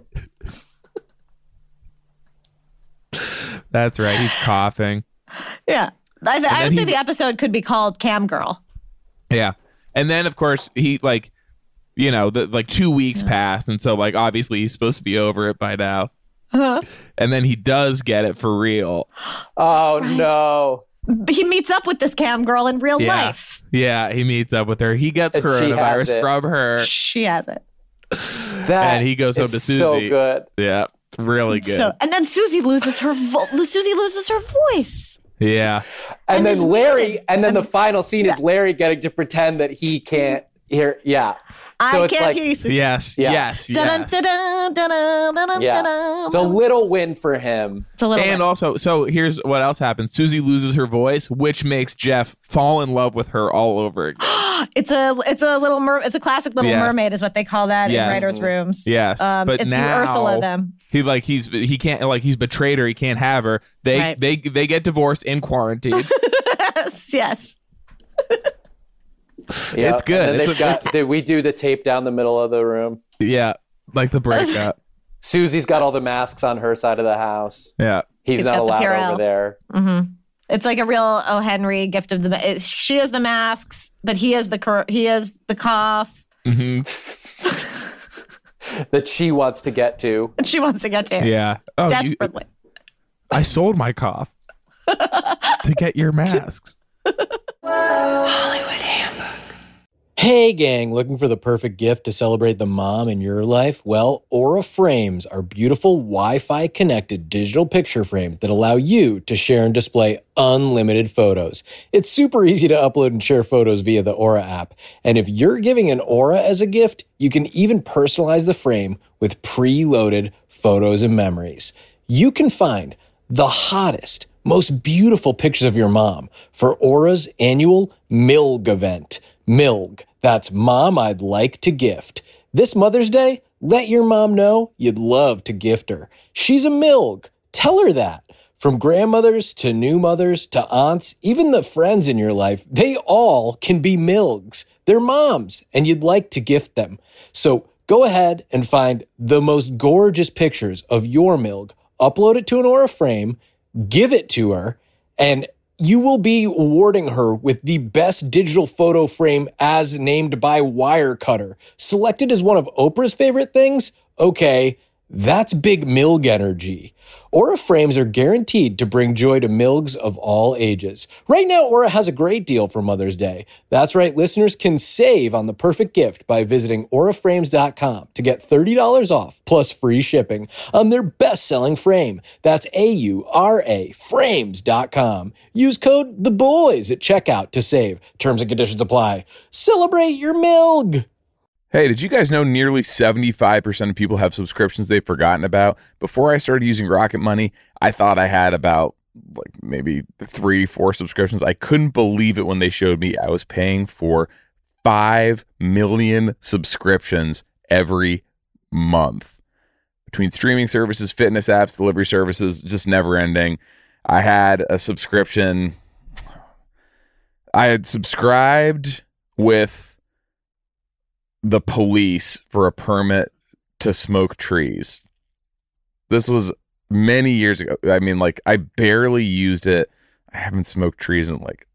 That's right. He's coughing. yeah. I, th- I then would say he- the episode could be called Cam Girl. Yeah. And then, of course, he, like, you know, the, like two weeks passed. And so, like, obviously he's supposed to be over it by now. Uh-huh. And then he does get it for real. Oh, no. He meets up with this Cam Girl in real Yeah. life. Yeah. He meets up with her. He gets And she has coronavirus it. from her. She has it. That And he goes home is to Susie. so good. Yeah. Really good. So and then Susie loses her vo- Susie loses her voice. yeah. And, And then this Larry, woman- and then the final scene is Larry getting to pretend that he can't hear. Yeah. So I it's can't like, hear you. Susie. Yes. Yeah. Yes. Dun-dun, Yes. dun-dun, dun-dun, dun-dun, Yeah. dun-dun. It's a little win for him. It's a little And bit. also, so here's what else happens. Susie loses her voice, which makes Jeff fall in love with her all over again. It's a it's a little mer- it's a classic Little Yes. Mermaid is what they call that Yes. in writers' rooms. Yes, um, but it's now the Ursula them. he like he's he can't like he's betrayed her. He can't have her. They Right. they they get divorced in quarantine. yes, yes. Yeah. It's good. And then It's they've a- got, they, we do the tape down the middle of the room. Yeah, like the breakup. Susie's got all the masks on her side of the house. Yeah, He's, He's not got the allowed Purell. over there. Mm-hmm. It's like a real O. Henry gift of the. Ma- it's, she has the masks, but he has the cor- he has the cough. hmm That she wants to get to. That she wants to get to yeah. Oh, you- desperately. I sold my cough to get your masks. Hey gang, looking for the perfect gift to celebrate the mom in your life? Well, Aura Frames are beautiful Wi-Fi connected digital picture frames that allow you to share and display unlimited photos. It's super easy to upload and share photos via the Aura app. And if you're giving an Aura as a gift, you can even personalize the frame with preloaded photos and memories. You can find the hottest, most beautiful pictures of your mom for Aura's annual M I L G event. M I L G. That's Mom I'd Like to Gift. This Mother's Day, let your mom know you'd love to gift her. She's a M I L G. Tell her that. From grandmothers to new mothers to aunts, even the friends in your life, they all can be M I L Gs. They're moms, and you'd like to gift them. So go ahead and find the most gorgeous pictures of your M I L G, upload it to an Aura frame, give it to her, and you will be awarding her with the best digital photo frame as named by Wirecutter. Selected as one of Oprah's favorite things? Okay, that's big M I L G energy. Aura frames are guaranteed to bring joy to M I L Gs of all ages. Right now, Aura has a great deal for Mother's Day. That's right, listeners can save on the perfect gift by visiting aura frames dot com to get thirty dollars off plus free shipping on their best-selling frame. That's A U R A frames dot com. Use code THEBOYS at checkout to save. Terms and conditions apply. Celebrate your M I L G! Hey, did you guys know nearly seventy-five percent of people have subscriptions they've forgotten about? Before I started using Rocket Money, I thought I had about like maybe three, four subscriptions. I couldn't believe it when they showed me I was paying for five million subscriptions every month. Between streaming services, fitness apps, delivery services, just never ending. I had a subscription. I had subscribed with the police for a permit to smoke trees. This was many years ago. I mean, like, I barely used it. I haven't smoked trees in like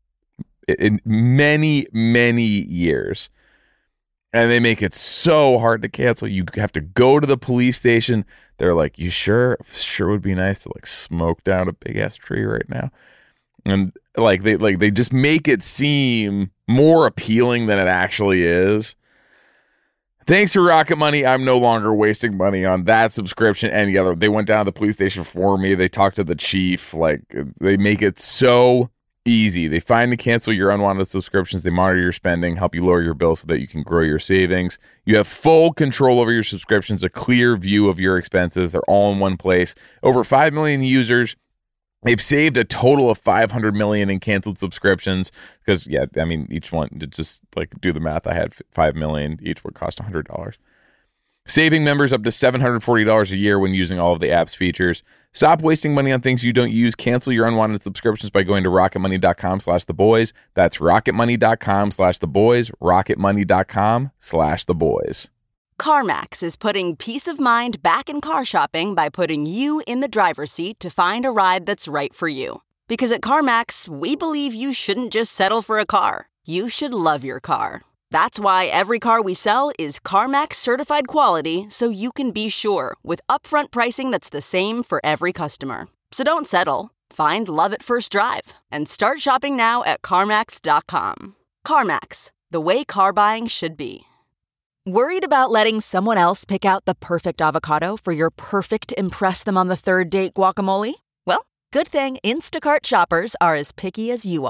in many, many years. And they make it so hard to cancel. You have to go to the police station. They're like, you sure? Sure would be nice to like smoke down a big ass tree right now. And like they like they just make it seem more appealing than it actually is. Thanks to Rocket Money, I'm no longer wasting money on that subscription. Any other, they went down to the police station for me. They talked to the chief. Like, they make it so easy. They find and cancel your unwanted subscriptions. They monitor your spending, help you lower your bill so that you can grow your savings. You have full control over your subscriptions, a clear view of your expenses. They're all in one place. Over five million users. They've saved a total of five hundred million in canceled subscriptions because, yeah, I mean, each one, to just like do the math, I had five million. Each would cost one hundred dollars. Saving members up to seven hundred forty dollars a year when using all of the app's features. Stop wasting money on things you don't use. Cancel your unwanted subscriptions by going to rocketmoney.com slash the boys. That's rocketmoney.com slash the boys. rocketmoney.com slash the boys. CarMax is putting peace of mind back in car shopping by putting you in the driver's seat to find a ride that's right for you. Because at CarMax, we believe you shouldn't just settle for a car. You should love your car. That's why every car we sell is CarMax certified quality, so you can be sure with upfront pricing that's the same for every customer. So don't settle. Find love at first drive and start shopping now at CarMax dot com. CarMax, the way car buying should be. Worried about letting someone else pick out the perfect avocado for your perfect impress them on the third date guacamole? Well, good thing Instacart shoppers are as picky as you are.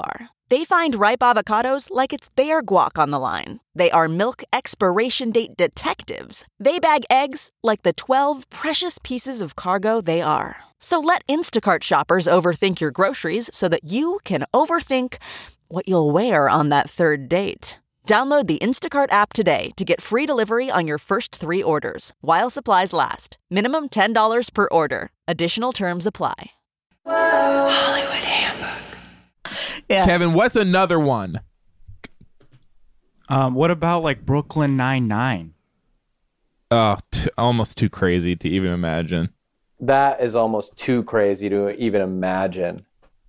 They find ripe avocados like it's their guac on the line. They are milk expiration date detectives. They bag eggs like the twelve precious pieces of cargo they are. So let Instacart shoppers overthink your groceries so that you can overthink what you'll wear on that third date. Download the Instacart app today to get free delivery on your first three orders, while supplies last. Minimum ten dollars per order. Additional terms apply. Hollywood Handbook. Yeah. Kevin, what's another one? Um, what about like Brooklyn Nine-Nine? Oh, t- almost too crazy to even imagine. That is almost too crazy to even imagine.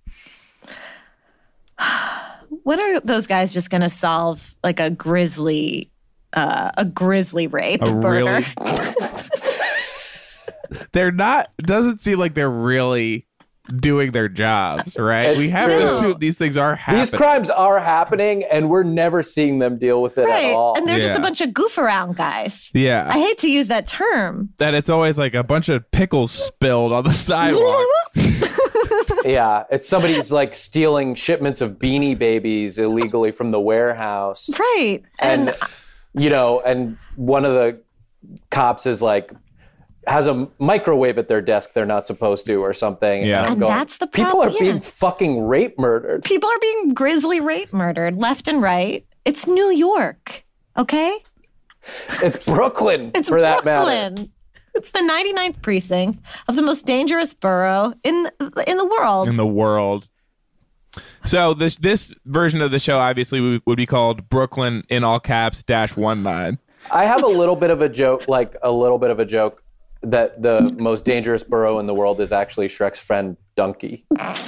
When are those guys just going to solve like a grisly, uh, a grisly rape A murder? really? They're not. Doesn't seem like they're really doing their jobs, right? It's we have true. to assume these things are happening. These crimes are happening, and we're never seeing them deal with it Right. at all. And they're just Yeah. a bunch of goof around guys. Yeah. I hate to use that term. that it's always like a bunch of pickles spilled on the sidewalk. Yeah, it's somebody's like stealing shipments of Beanie Babies illegally from the warehouse. Right. And, And, you know, and one of the cops is like, has a microwave at their desk they're not supposed to or something. Yeah. I'm And that's the People are problem, being yeah. fucking rape murdered. people are being grisly rape murdered left and right. It's New York. Okay? It's Brooklyn, It's for that matter. Brooklyn. It's the ninety-ninth precinct of the most dangerous borough in in the world. in the world. So this this version of the show obviously would, would be called Brooklyn in all caps dash one nine. I have a little bit of a joke, like a little bit of a joke, that the most dangerous borough in the world is actually Shrek's friend, Donkey.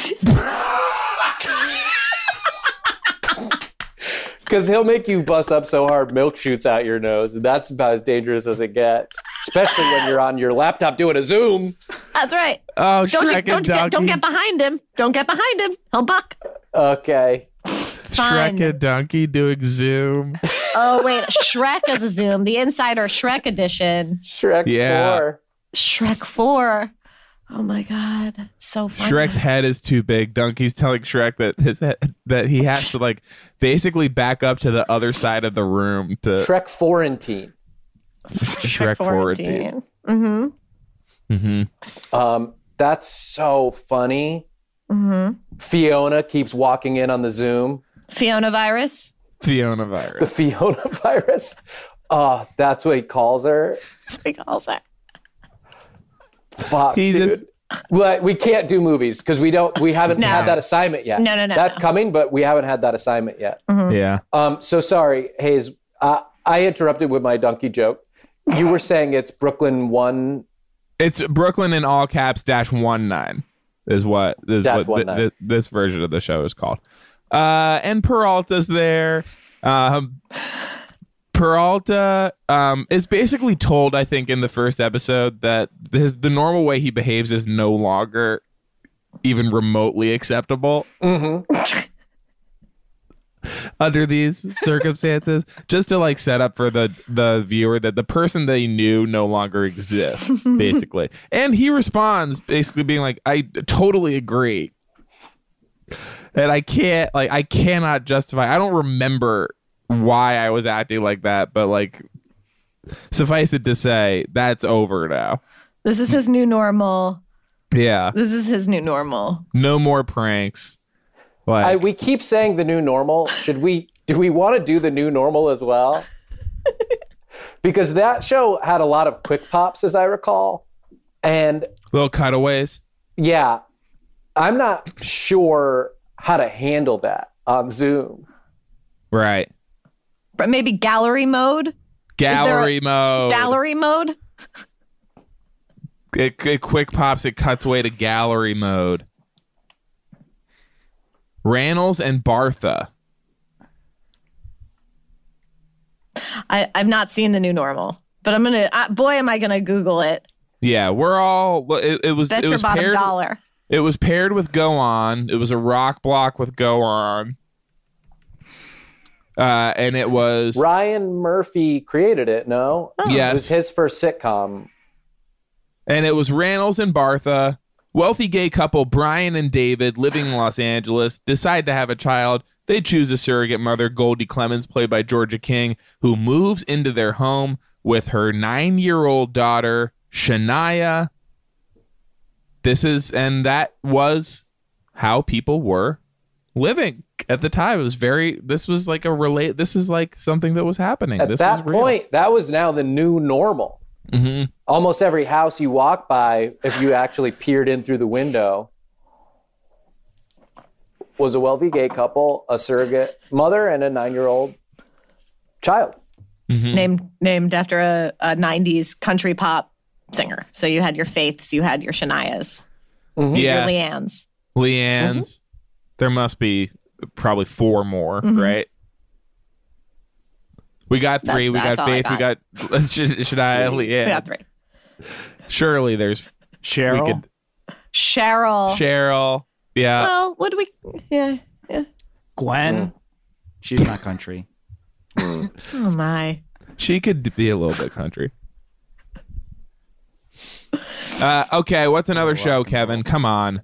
Because he'll make you bust up so hard, milk shoots out your nose. And that's about as dangerous as it gets. Especially when you're on your laptop doing a Zoom. That's right. Oh, Don't, you, Shrek don't, and get, don't Donkey. get behind him. Don't get behind him. He'll buck. Okay. Fine. Shrek and Donkey doing Zoom. Oh, wait. Shrek as a Zoom. The Insider Shrek edition. Shrek Yeah. four. Shrek four. Oh, my God. It's so funny. Shrek's head is too big. Donkey's telling Shrek that his head, that he has to like basically back up to the other side of the room to Shrek Florentine. Shrek fourteen. Mm-hmm. Mm-hmm. Um, that's so funny. Mm-hmm. Fiona keeps walking in on the Zoom. Fiona virus. Fiona The virus. Fiona virus. Oh, that's what he calls her. That's what he calls it. Fuck, He dude. just- Well, we can't do movies because we don't. We haven't No. had that assignment yet. No, no, no, That's no. coming, but we haven't had that assignment yet. Yeah. Um, so sorry, Hayes. Uh, I interrupted with my donkey joke. You were saying it's Brooklyn one. It's Brooklyn in all caps dash one nine is what is Dash what one th- nine. th- this version of the show is called. Uh, and Peralta's there. Um, Peralta um, is basically told, I think, in the first episode that his, the normal way he behaves is no longer even remotely acceptable under these circumstances. Just to like set up for the the viewer that the person they knew no longer exists, basically. And he responds basically being like, "I totally agree." And I can't like I cannot justify. I don't remember why I was acting like that, but like suffice it to say, that's over now. This is his new normal. Yeah. This is his new normal. No more pranks. Like I, we keep saying the new normal. Should we? Do we want to do the new normal as well? Because that show had a lot of quick pops, as I recall, and little cutaways. yeah, I'm not sure how to handle that on Zoom. Right. But maybe gallery mode. Gallery mode. Gallery mode. It, it quick pops, it cuts away to gallery mode. Rannells and Bartha. I, I've not seen the new normal, but I'm gonna. Uh, boy, am I gonna Google it. Yeah, we're all. It, it was. Bet it your was bottom paired. dollar. It was paired with Go On. It was a rock block with Go On. Uh, and it was Ryan Murphy created it. No, Yes. it was his first sitcom. and it was Rannells and Bartha. Wealthy gay couple Brian and David living in Los Angeles decide to have a child They choose a surrogate mother, Goldie Clemens, played by Georgia King, who moves into their home with her nine-year-old daughter, Shania. This is, and that was how people were living at the time. It was very, this was like a relate, this is like something that was happening. At this that was real. point, that was now the new normal. Mm-hmm. Almost every house you walk by, if you actually peered in through the window, was a wealthy gay couple, a surrogate mother, and a nine-year-old child. Mm-hmm. Named named after a, a nineties country pop singer. So you had your Faiths, you had your Shanias, mm-hmm. yes. your Leannes. Leannes. Mm-hmm. There must be probably four more, mm-hmm. right? We got three. That, we got Faith. Got. We got Shania, Leanne. We got three. Surely there's Cheryl. We could, Cheryl. Cheryl. Yeah. Well, what do we? Yeah. Yeah. Gwen. Mm. She's not country. Oh my. She could be a little bit country. Uh, okay, what's another show, Kevin? Come on.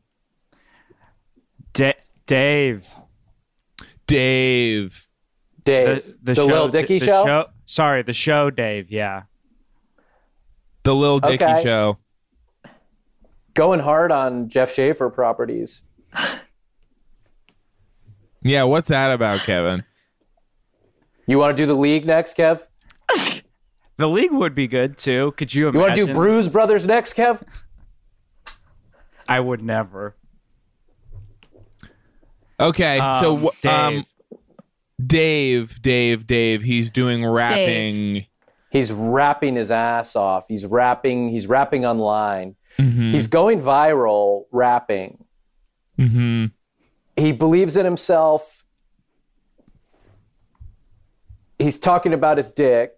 D- Dave. Dave. Dave. The, the, the show, Lil Dicky the, the show? show? Sorry, the show, Dave. Yeah. The Lil Dicky okay. show. Going hard on Jeff Schaffer properties. Yeah, what's that about, Kevin? You want to do The League next, Kev? The League would be good, too. Could you imagine? You want to do Bruise Brothers next, Kev? I would never. Okay, um, so Dave. Um, Dave, Dave, Dave, he's doing rapping. Dave. He's rapping his ass off. He's rapping, he's rapping online. Mm-hmm. He's going viral rapping. Mm-hmm. He believes in himself. He's talking about his dick.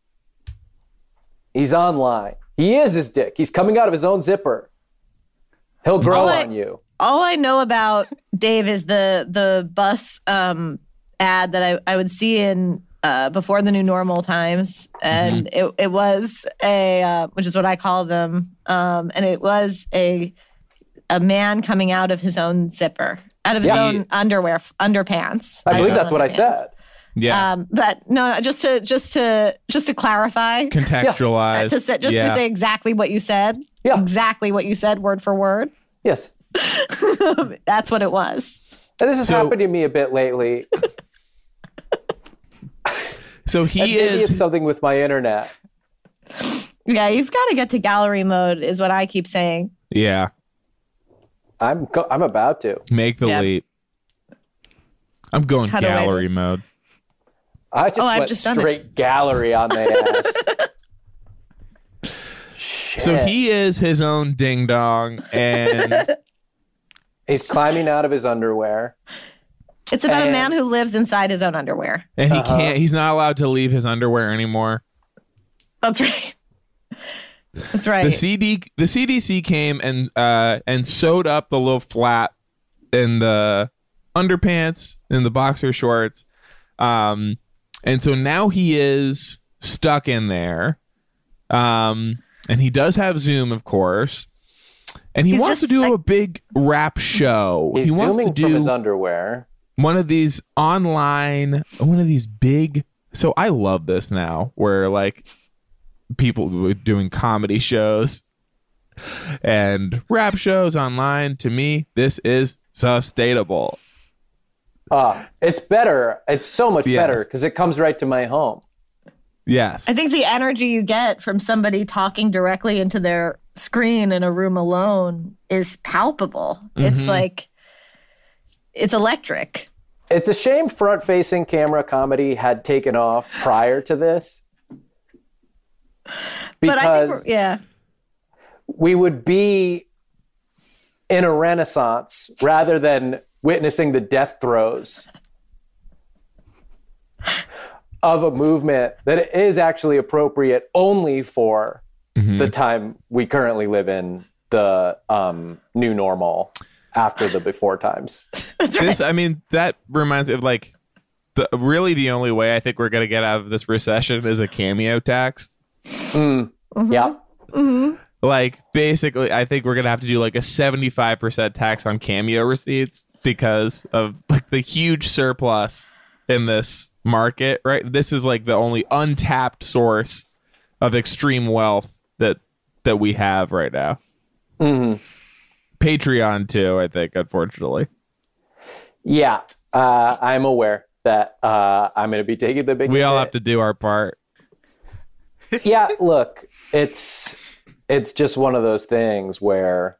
He's online. He is his dick. He's coming out of his own zipper. He'll grow all I, on you. All I know about Dave is the the bus um, ad that I, I would see in uh, before the new normal times. And mm-hmm. it, it was a, uh, which is what I call them. Um, and it was a a man coming out of his own zipper, out of his yeah. own underwear, underpants. I believe that's what I said. Yeah. Um, but no, just to just to just to clarify, contextualize, yeah. to say, just yeah. to say exactly what you said. Yeah. Exactly what you said, word for word. Yes. That's what it was. And this has so, happened to me a bit lately. So he and maybe is it's something with my internet. Yeah, you've got to get to gallery mode, is what I keep saying. Yeah. I'm go- I'm about to make the yep. leap. I'm going gallery mode. I just oh, went just straight gallery on the ass. So he is his own ding dong, and he's climbing out of his underwear. It's about and, a man who lives inside his own underwear, and he uh-huh. can't. He's not allowed to leave his underwear anymore. That's right. That's right. The C D the C D C came and uh, and sewed up the little flap in the underpants and the boxer shorts, um, and so now he is stuck in there. Um, and he does have Zoom, of course, and he he's wants to do like, a big rap show. He's he wants zooming to do from his underwear. One of these online, one of these big. So I love this now, where like people doing comedy shows and rap shows online. To me, this is sustainable. Uh, it's better. It's so much yes. better because it comes right to my home. Yes. I think the energy you get from somebody talking directly into their screen in a room alone is palpable. Mm-hmm. It's like, it's electric. It's a shame front-facing camera comedy had taken off prior to this. Because but I think we're, yeah. we would be in a renaissance rather than witnessing the death throes of a movement that is actually appropriate only for mm-hmm. the time we currently live in, the um, new normal after the before times. That's right. This, I mean, that reminds me of like, the really the only way I think we're going to get out of this recession is a cameo tax. Mm. Mm-hmm. Yeah. Mm-hmm. Like, basically, I think we're going to have to do like a seventy-five percent tax on cameo receipts. because of like the huge surplus in this market, right? This is like the only untapped source of extreme wealth that that we have right now. Mm-hmm. Patreon too, I think, unfortunately. Yeah, uh, I'm aware that uh, I'm going to be taking the big. We all hit. have to do our part. Yeah, look, it's it's just one of those things where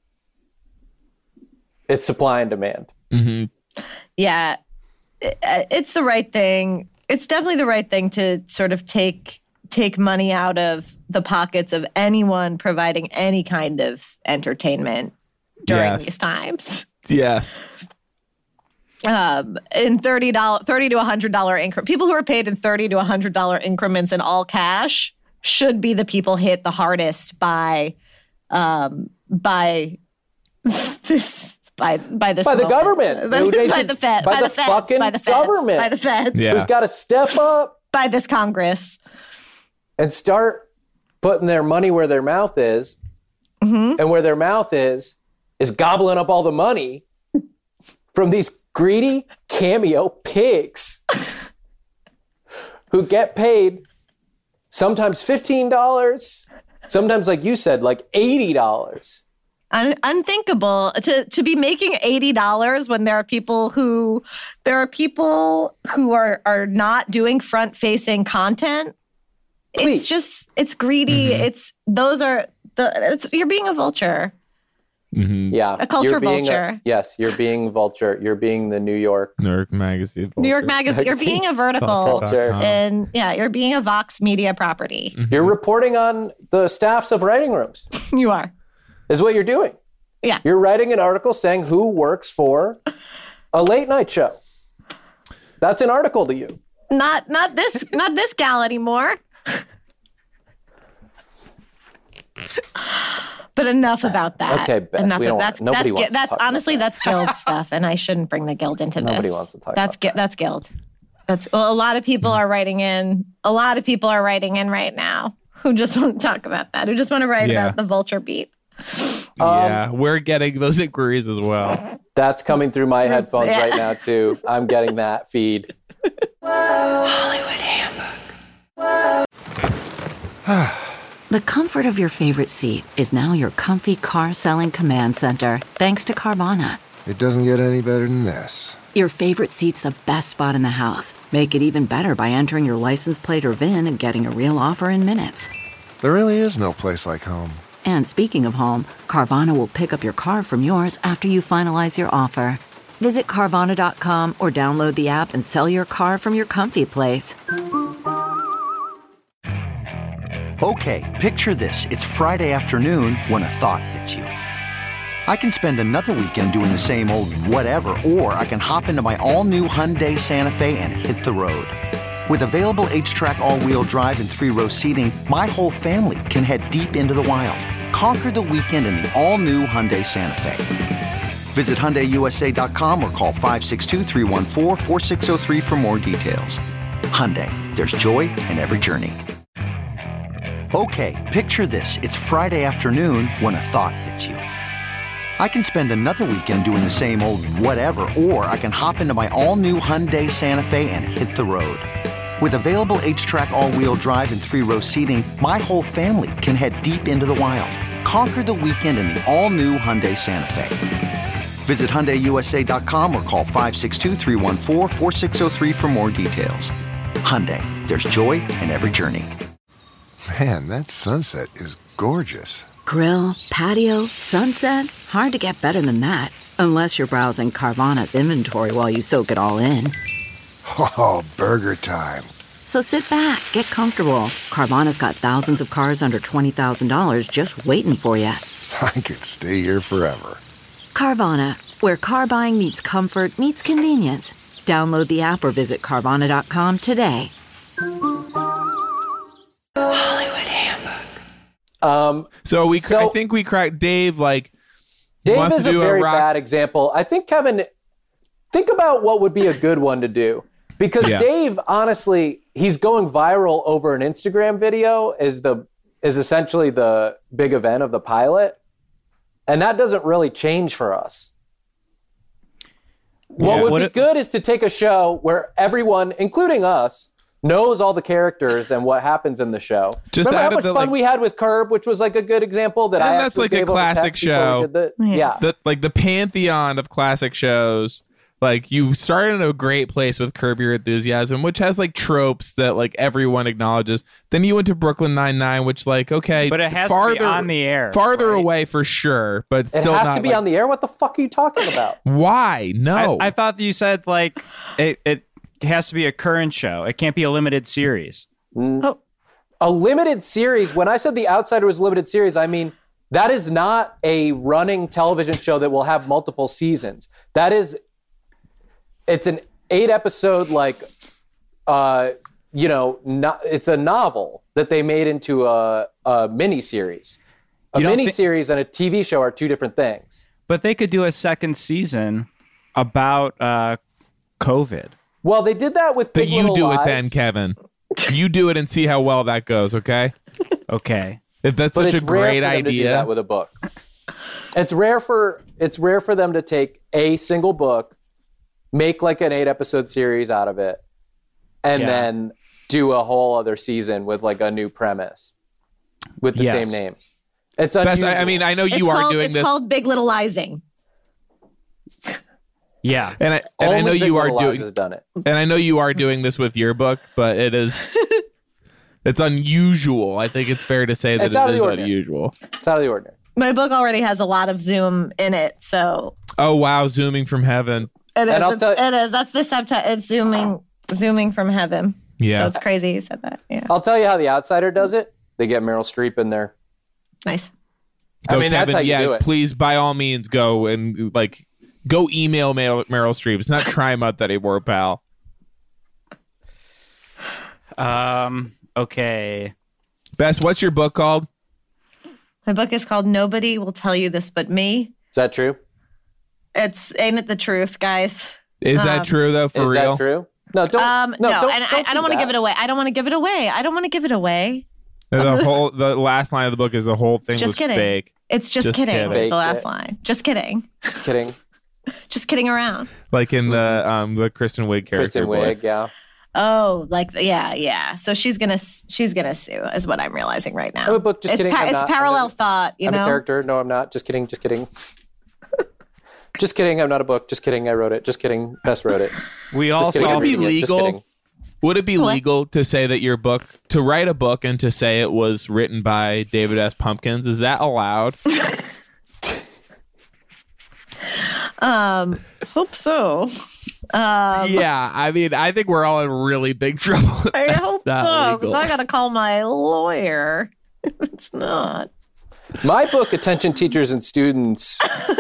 it's supply and demand. Mm-hmm. Yeah, it, it's the right thing. It's definitely the right thing to sort of take take money out of the pockets of anyone providing any kind of entertainment during Yes. these times. Yes. Um, in thirty dollars, thirty to one hundred dollars increments. People who are paid in thirty to one hundred dollars increments in all cash should be the people hit the hardest by um, by this by by this By the moment. government. by, Who needs by to- the Fed, by by, the the Feds, fucking by the Feds, government. by the Feds, Yeah. Who's got to step up by this Congress. and start putting their money where their mouth is, Mm-hmm. and where their mouth is is gobbling up all the money from these greedy cameo pigs who get paid sometimes fifteen dollars, sometimes, like you said, like eighty dollars. Un- unthinkable to to be making eighty dollars when there are people who there are people who are are not doing front facing content. Please. It's just it's greedy. Mm-hmm. It's those are the it's you're being a vulture. Mm-hmm. Yeah. A culture you're being vulture. yes, you're being vulture. You're being the New York. New York Magazine. New York Vulture. Magazine. You're being a vertical, Vulture. and yeah, you're being a Vox Media property. You're reporting on the staffs of writing rooms, You are. is what you're doing. Yeah. You're writing an article saying who works for a late night show. That's an article to you. Not not this not this gal anymore. But enough about that. Okay, Beth, enough. we of, don't that's want- nobody that's wants to that's talk about honestly that. that's guild stuff, and I shouldn't bring the guild into this. Nobody wants to talk That's about gui- that. that's guild. That's well, a lot of people are writing in. A lot of people are writing in right now who just want to talk about that. Who just want to write Yeah. about the vulture beat. Yeah, we're getting those inquiries as well. That's coming through my headphones Yeah. right now, too. I'm getting that feed. The comfort of your favorite seat is now your comfy car selling command center, thanks to Carvana. It doesn't get any better than this. Your favorite seat's the best spot in the house. Make it even better by entering your license plate or V I N and getting a real offer in minutes. There really is no place like home. And speaking of home, Carvana will pick up your car from yours after you finalize your offer. Visit Carvana dot com or download the app and sell your car from your comfy place. Okay, picture this. It's Friday afternoon when a thought hits you. I can spend another weekend doing the same old whatever, or I can hop into my all-new Hyundai Santa Fe and hit the road. With available H-Track all-wheel drive and three-row seating, my whole family can head deep into the wild. Conquer the weekend in the all-new Hyundai Santa Fe. Visit Hyundai U S A dot com or call five six two, three one four, four six zero three for more details. Hyundai, there's joy in every journey. Okay, picture this. It's Friday afternoon when a thought hits you. I can spend another weekend doing the same old whatever, or I can hop into my all-new Hyundai Santa Fe and hit the road. With available H-Track all-wheel drive and three-row seating, my whole family can head deep into the wild. Conquer the weekend in the all-new Hyundai Santa Fe. Visit Hyundai U S A dot com or call five six two, three one four, four six zero three for more details. Hyundai, there's joy in every journey. Man, that sunset is gorgeous. Grill, patio, sunset. Hard to get better than that. Unless you're browsing Carvana's inventory while you soak it all in. Oh, burger time. So sit back, get comfortable. Carvana's got thousands of cars under twenty thousand dollars just waiting for you. I could stay here forever. Carvana, where car buying meets comfort, meets convenience. Download the app or visit Carvana dot com today. Um, So we, So- I think we cracked Dave. Like, Dave wants is to a do very rock- bad example. I think, Kevin, think about what would be a good one to do. Because Yeah. Dave, honestly, he's going viral over an Instagram video is the is essentially the big event of the pilot. And that doesn't really change for us. What Yeah. would What be it- good is to take a show where everyone, including us, knows all the characters and what happens in the show. Just Remember out how of much the, fun like- we had with Curb, which was like a good example that And I that's actually like a gave over classic text before we show. did the- Yeah. yeah. The, like the pantheon of classic shows. Like you started in a great place with Curb Your Enthusiasm, which has like tropes that like everyone acknowledges. Then you went to Brooklyn Nine-Nine, which like, okay, But it has farther to be on the air. farther right? away for sure, but It still has not to be like- on the air? What the fuck are you talking about? Why? No. I, I thought you said like it, it has to be a current show. It can't be a limited series. Oh, A limited series, when I said The Outsider was a limited series, I mean, that is not a running television show that will have multiple seasons. That is, it's an eight episode, like, uh, you know, no, it's a novel that they made into a, a mini series. A You don't mini thi- series and a T V show are two different things. But they could do a second season about uh, COVID. Well, they did that with but Big you Little do it Lies. then, Kevin. You do it and see how well that goes, okay? Okay. If that's But such it's a rare great for them to do idea. that with a book. It's rare for it's rare for them to take a single book, make like an eight episode series out of it, and Yeah. then do a whole other season with like a new premise with the Yes. same name. It's Best, unusual. I, I mean, I know it's you are called, doing it's this, called Big Little Liesing. Yeah. and I, and I Only know Big you are Little Lies doing, has done it. and I know you are doing this with your book, but it is, it's unusual. I think it's fair to say that It's out it of is the ordinary. unusual. It's out of the ordinary. My book already has a lot of Zoom in it, so Oh wow, zooming from heaven. it is. And I'll It's, tell- it is. That's the subtitle. It's zooming, zooming from heaven. Yeah. So it's crazy you said that. Yeah. I'll tell you how The Outsider does it. They get Meryl Streep in there. Nice. So I mean, that's Kevin, how you yeah, do it. please by all means go and like go email Meryl, Meryl Streep. It's not try him out anymore, pal. Um. Okay. Bess, what's your book called? My book is called Nobody Will Tell You This But Me. Is that true? It's ain't it the truth, guys? Is Um, that true though? For Is real? that true? No, don't. Um, no, no, don't, and don't I, I do don't want to that. give it away. I don't want to give it away. I don't want to give it away. The whole the last line of the book is the whole thing Just was kidding. fake. It's just, Just kidding. kidding. Is the Fake last it. line. Just kidding. Just kidding. Just kidding around. Like in the um the Kristen Wiig character. Kristen Wiig, voice. yeah. Oh, like yeah, yeah. So she's gonna she's gonna sue, is what I'm realizing right now. I'm a book, just it's kidding, I'm it's not. parallel I'm a- thought, you I'm know. a character. No, I'm not. Just kidding. Just kidding. Just kidding. I'm not a book. Just kidding. I wrote it. Just kidding. Bess wrote it. We Just also kidding. I'm Would it be reading it. Just legal? kidding. Would it be What? legal to say that your book to write a book and to say it was written by David S. Pumpkins? Is that allowed? Um, hope so. Um, Yeah, I mean, I think we're all in really big trouble. if I that's hope not so, because legal. I gotta call my lawyer. It's not. My book, Attention Teachers and Students,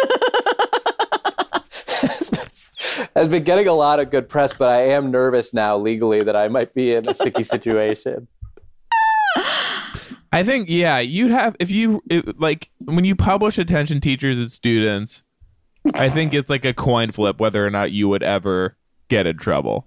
has been getting a lot of good press, but I am nervous now legally that I might be in a sticky situation. I think, yeah, you'd have if you it, like when you publish Attention Teachers and Students. I think it's like a coin flip whether or not you would ever get in trouble.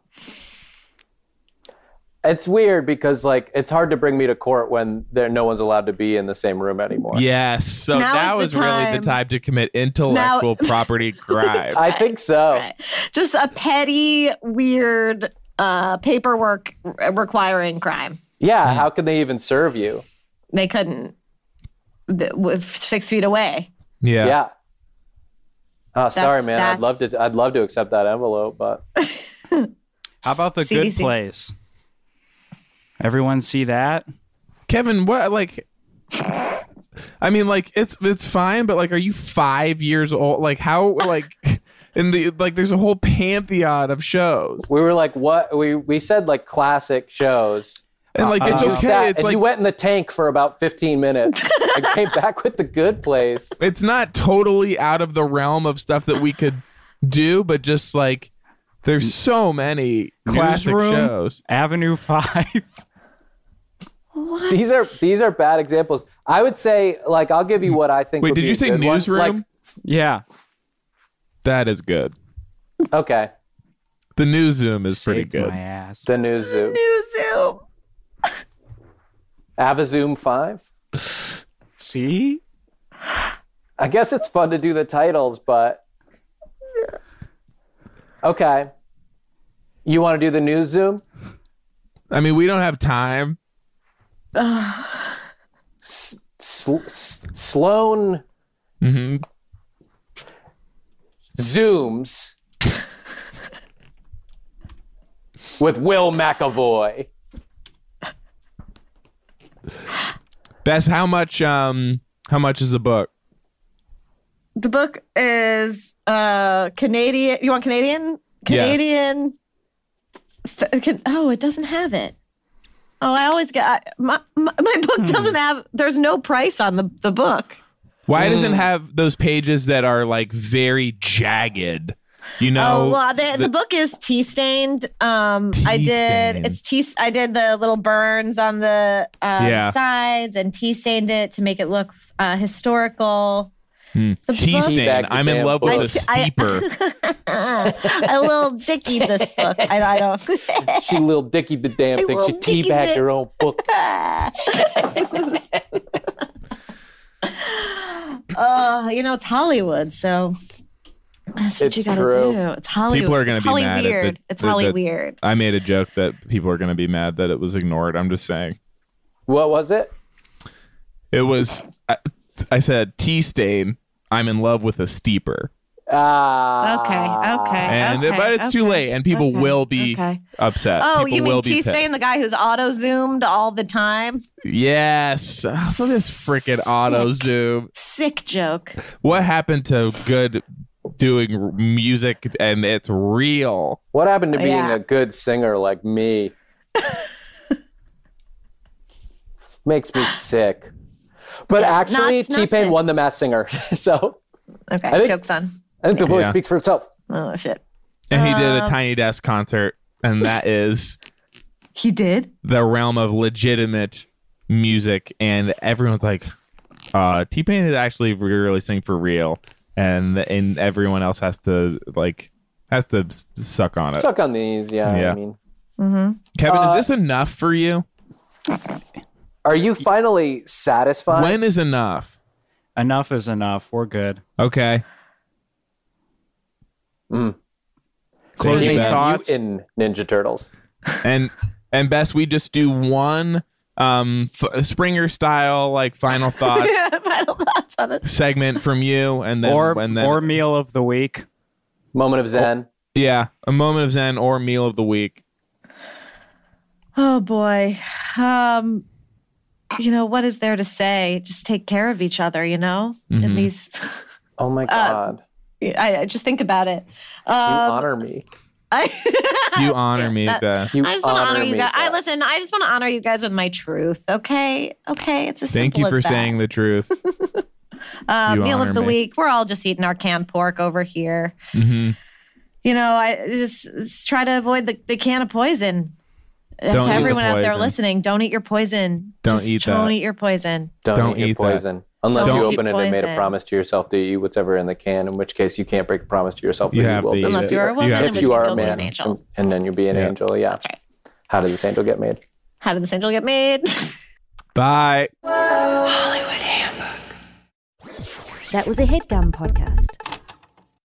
It's weird because like it's hard to bring me to court when there no one's allowed to be in the same room anymore. Yes, so Now that is was the really the time. time to commit intellectual property crime. I think so. Right. Just a petty, weird uh, paperwork re- requiring crime. Yeah, Hmm. how can they even serve you? They couldn't th- with six feet away. Yeah. Yeah. Oh, sorry, man. that's- I'd love to. I'd love to accept that envelope, but How about the C D Good C. Place? Everyone see that? Kevin, what like I mean like it's it's fine, but like are you five years old? Like how like in the like there's a whole pantheon of shows. we were like, what? We we said like classic shows. And like it's And you okay. sat- It's and like you went in the tank for about fifteen minutes and came back with the Good Place. it's not totally out of the realm of stuff that we could do, but just like there's so many classic Newsroom? shows. Avenue Five. These are these are bad examples. I would say, like, I'll give you what I think. Wait, would did be you a say good one. Newsroom? Yeah. That is good. Like, okay, The Newsroom is pretty Saved good. my ass. the New Zoo, New Zoom. Avazoom Five. See? I guess it's fun to do the titles, but Okay. You want to do the news Zoom? I mean, we don't have time. S- Sl- S- Sloan Mm-hmm. Zooms with Will McAvoy. Bess, how much? Um, how much is the book? The book is uh Canadian. You want Canadian? Canadian. Yes. Th- can, oh, it doesn't have it. Oh, I always get I, my, my my book Hmm. doesn't have. There's no price on the the book. Why Mm. doesn't it have those pages that are like very jagged? You know, Oh well, the, the book is tea stained. Um, I Tea-stained. did it's tea. I did the little burns on the uh, Yeah. sides and tea stained it to make it look uh, historical. hmm. The tea book- stain. Teabag the I'm in damn love with I a t- I- steeper. I little dicky this book. I, I don't. She little Dickie the damn I thing. She little Dickie teabagged the- her own book. Oh, you know it's Hollywood, so that's what It's you gotta true. do. It's Hollywood. People are going to it's be Holly mad. weird. At the, it's the- Holly the- weird. I made a joke that people are going to be mad that it was ignored. I'm just saying. What was it? It was. I, I said tea stain. I'm in love with a steeper. Ah. Okay, okay, And okay, but it's too okay, late, and people okay, will be okay. upset. Oh, People you will mean be T pissed. Stain, the guy who's auto zoomed all the time? Yes. Oh, so this freaking auto zoom. Sick joke. What happened to good doing r- music and it's real? What happened to being Yeah. a good singer like me? Makes me sick. But Yeah, actually, nuts, nuts T-Pain sick. won the Masked Singer. So Okay, I think- joke's on. I think the voice Yeah. speaks for itself. Oh shit. And he did a Um, Tiny Desk concert, and that is He did? the realm of legitimate music. And everyone's like, uh, T-Pain is actually really sing for real. And and everyone else has to like has to s- suck on it. Suck on these, yeah. Yeah. I mean, Mm-hmm. Kevin, Uh, is this enough for you? are you finally satisfied? When is enough? Enough is enough. We're good. Okay. Mm. Closing Teenage thoughts. Mutant Ninja Turtles. and and best we just do one um f- Springer style like final thought Final thoughts on it. segment from you, and then or and then or meal of the week. Moment of Zen. yeah, a moment of zen or meal of the week. Oh boy. Um you know, what is there to say? Just take care of each other, you know? In Mhm. these Oh my God. I, I just think about it. Um, you honor me. I, You honor me, that- Beth. You I just want to honor you me, guys. I Beth. listen. I just want to honor you guys with my truth. Okay, okay. It's as Thank you simple for as that. saying the truth. Uh, you meal honor of the me. week. We're all just eating our canned pork over here. hmm You know, I just, just try to avoid the, the can of poison. Uh, Don't eat to the everyone out there poison. listening, don't eat your poison. Don't Just eat Don't that. eat your poison. Don't, Don't eat, your eat that. poison. Unless Don't you eat open it and made a poison. promise to yourself to eat whatever in the can, in which case you can't break a promise to yourself. You or have will to eat disappear. Unless you are a You woman, have in to If which you case are a you'll be man, an angel. and, and then you'll be an Yeah. angel. Yeah. That's right. How did this angel get made? How did this angel get made? Bye. That was a HeadGum podcast.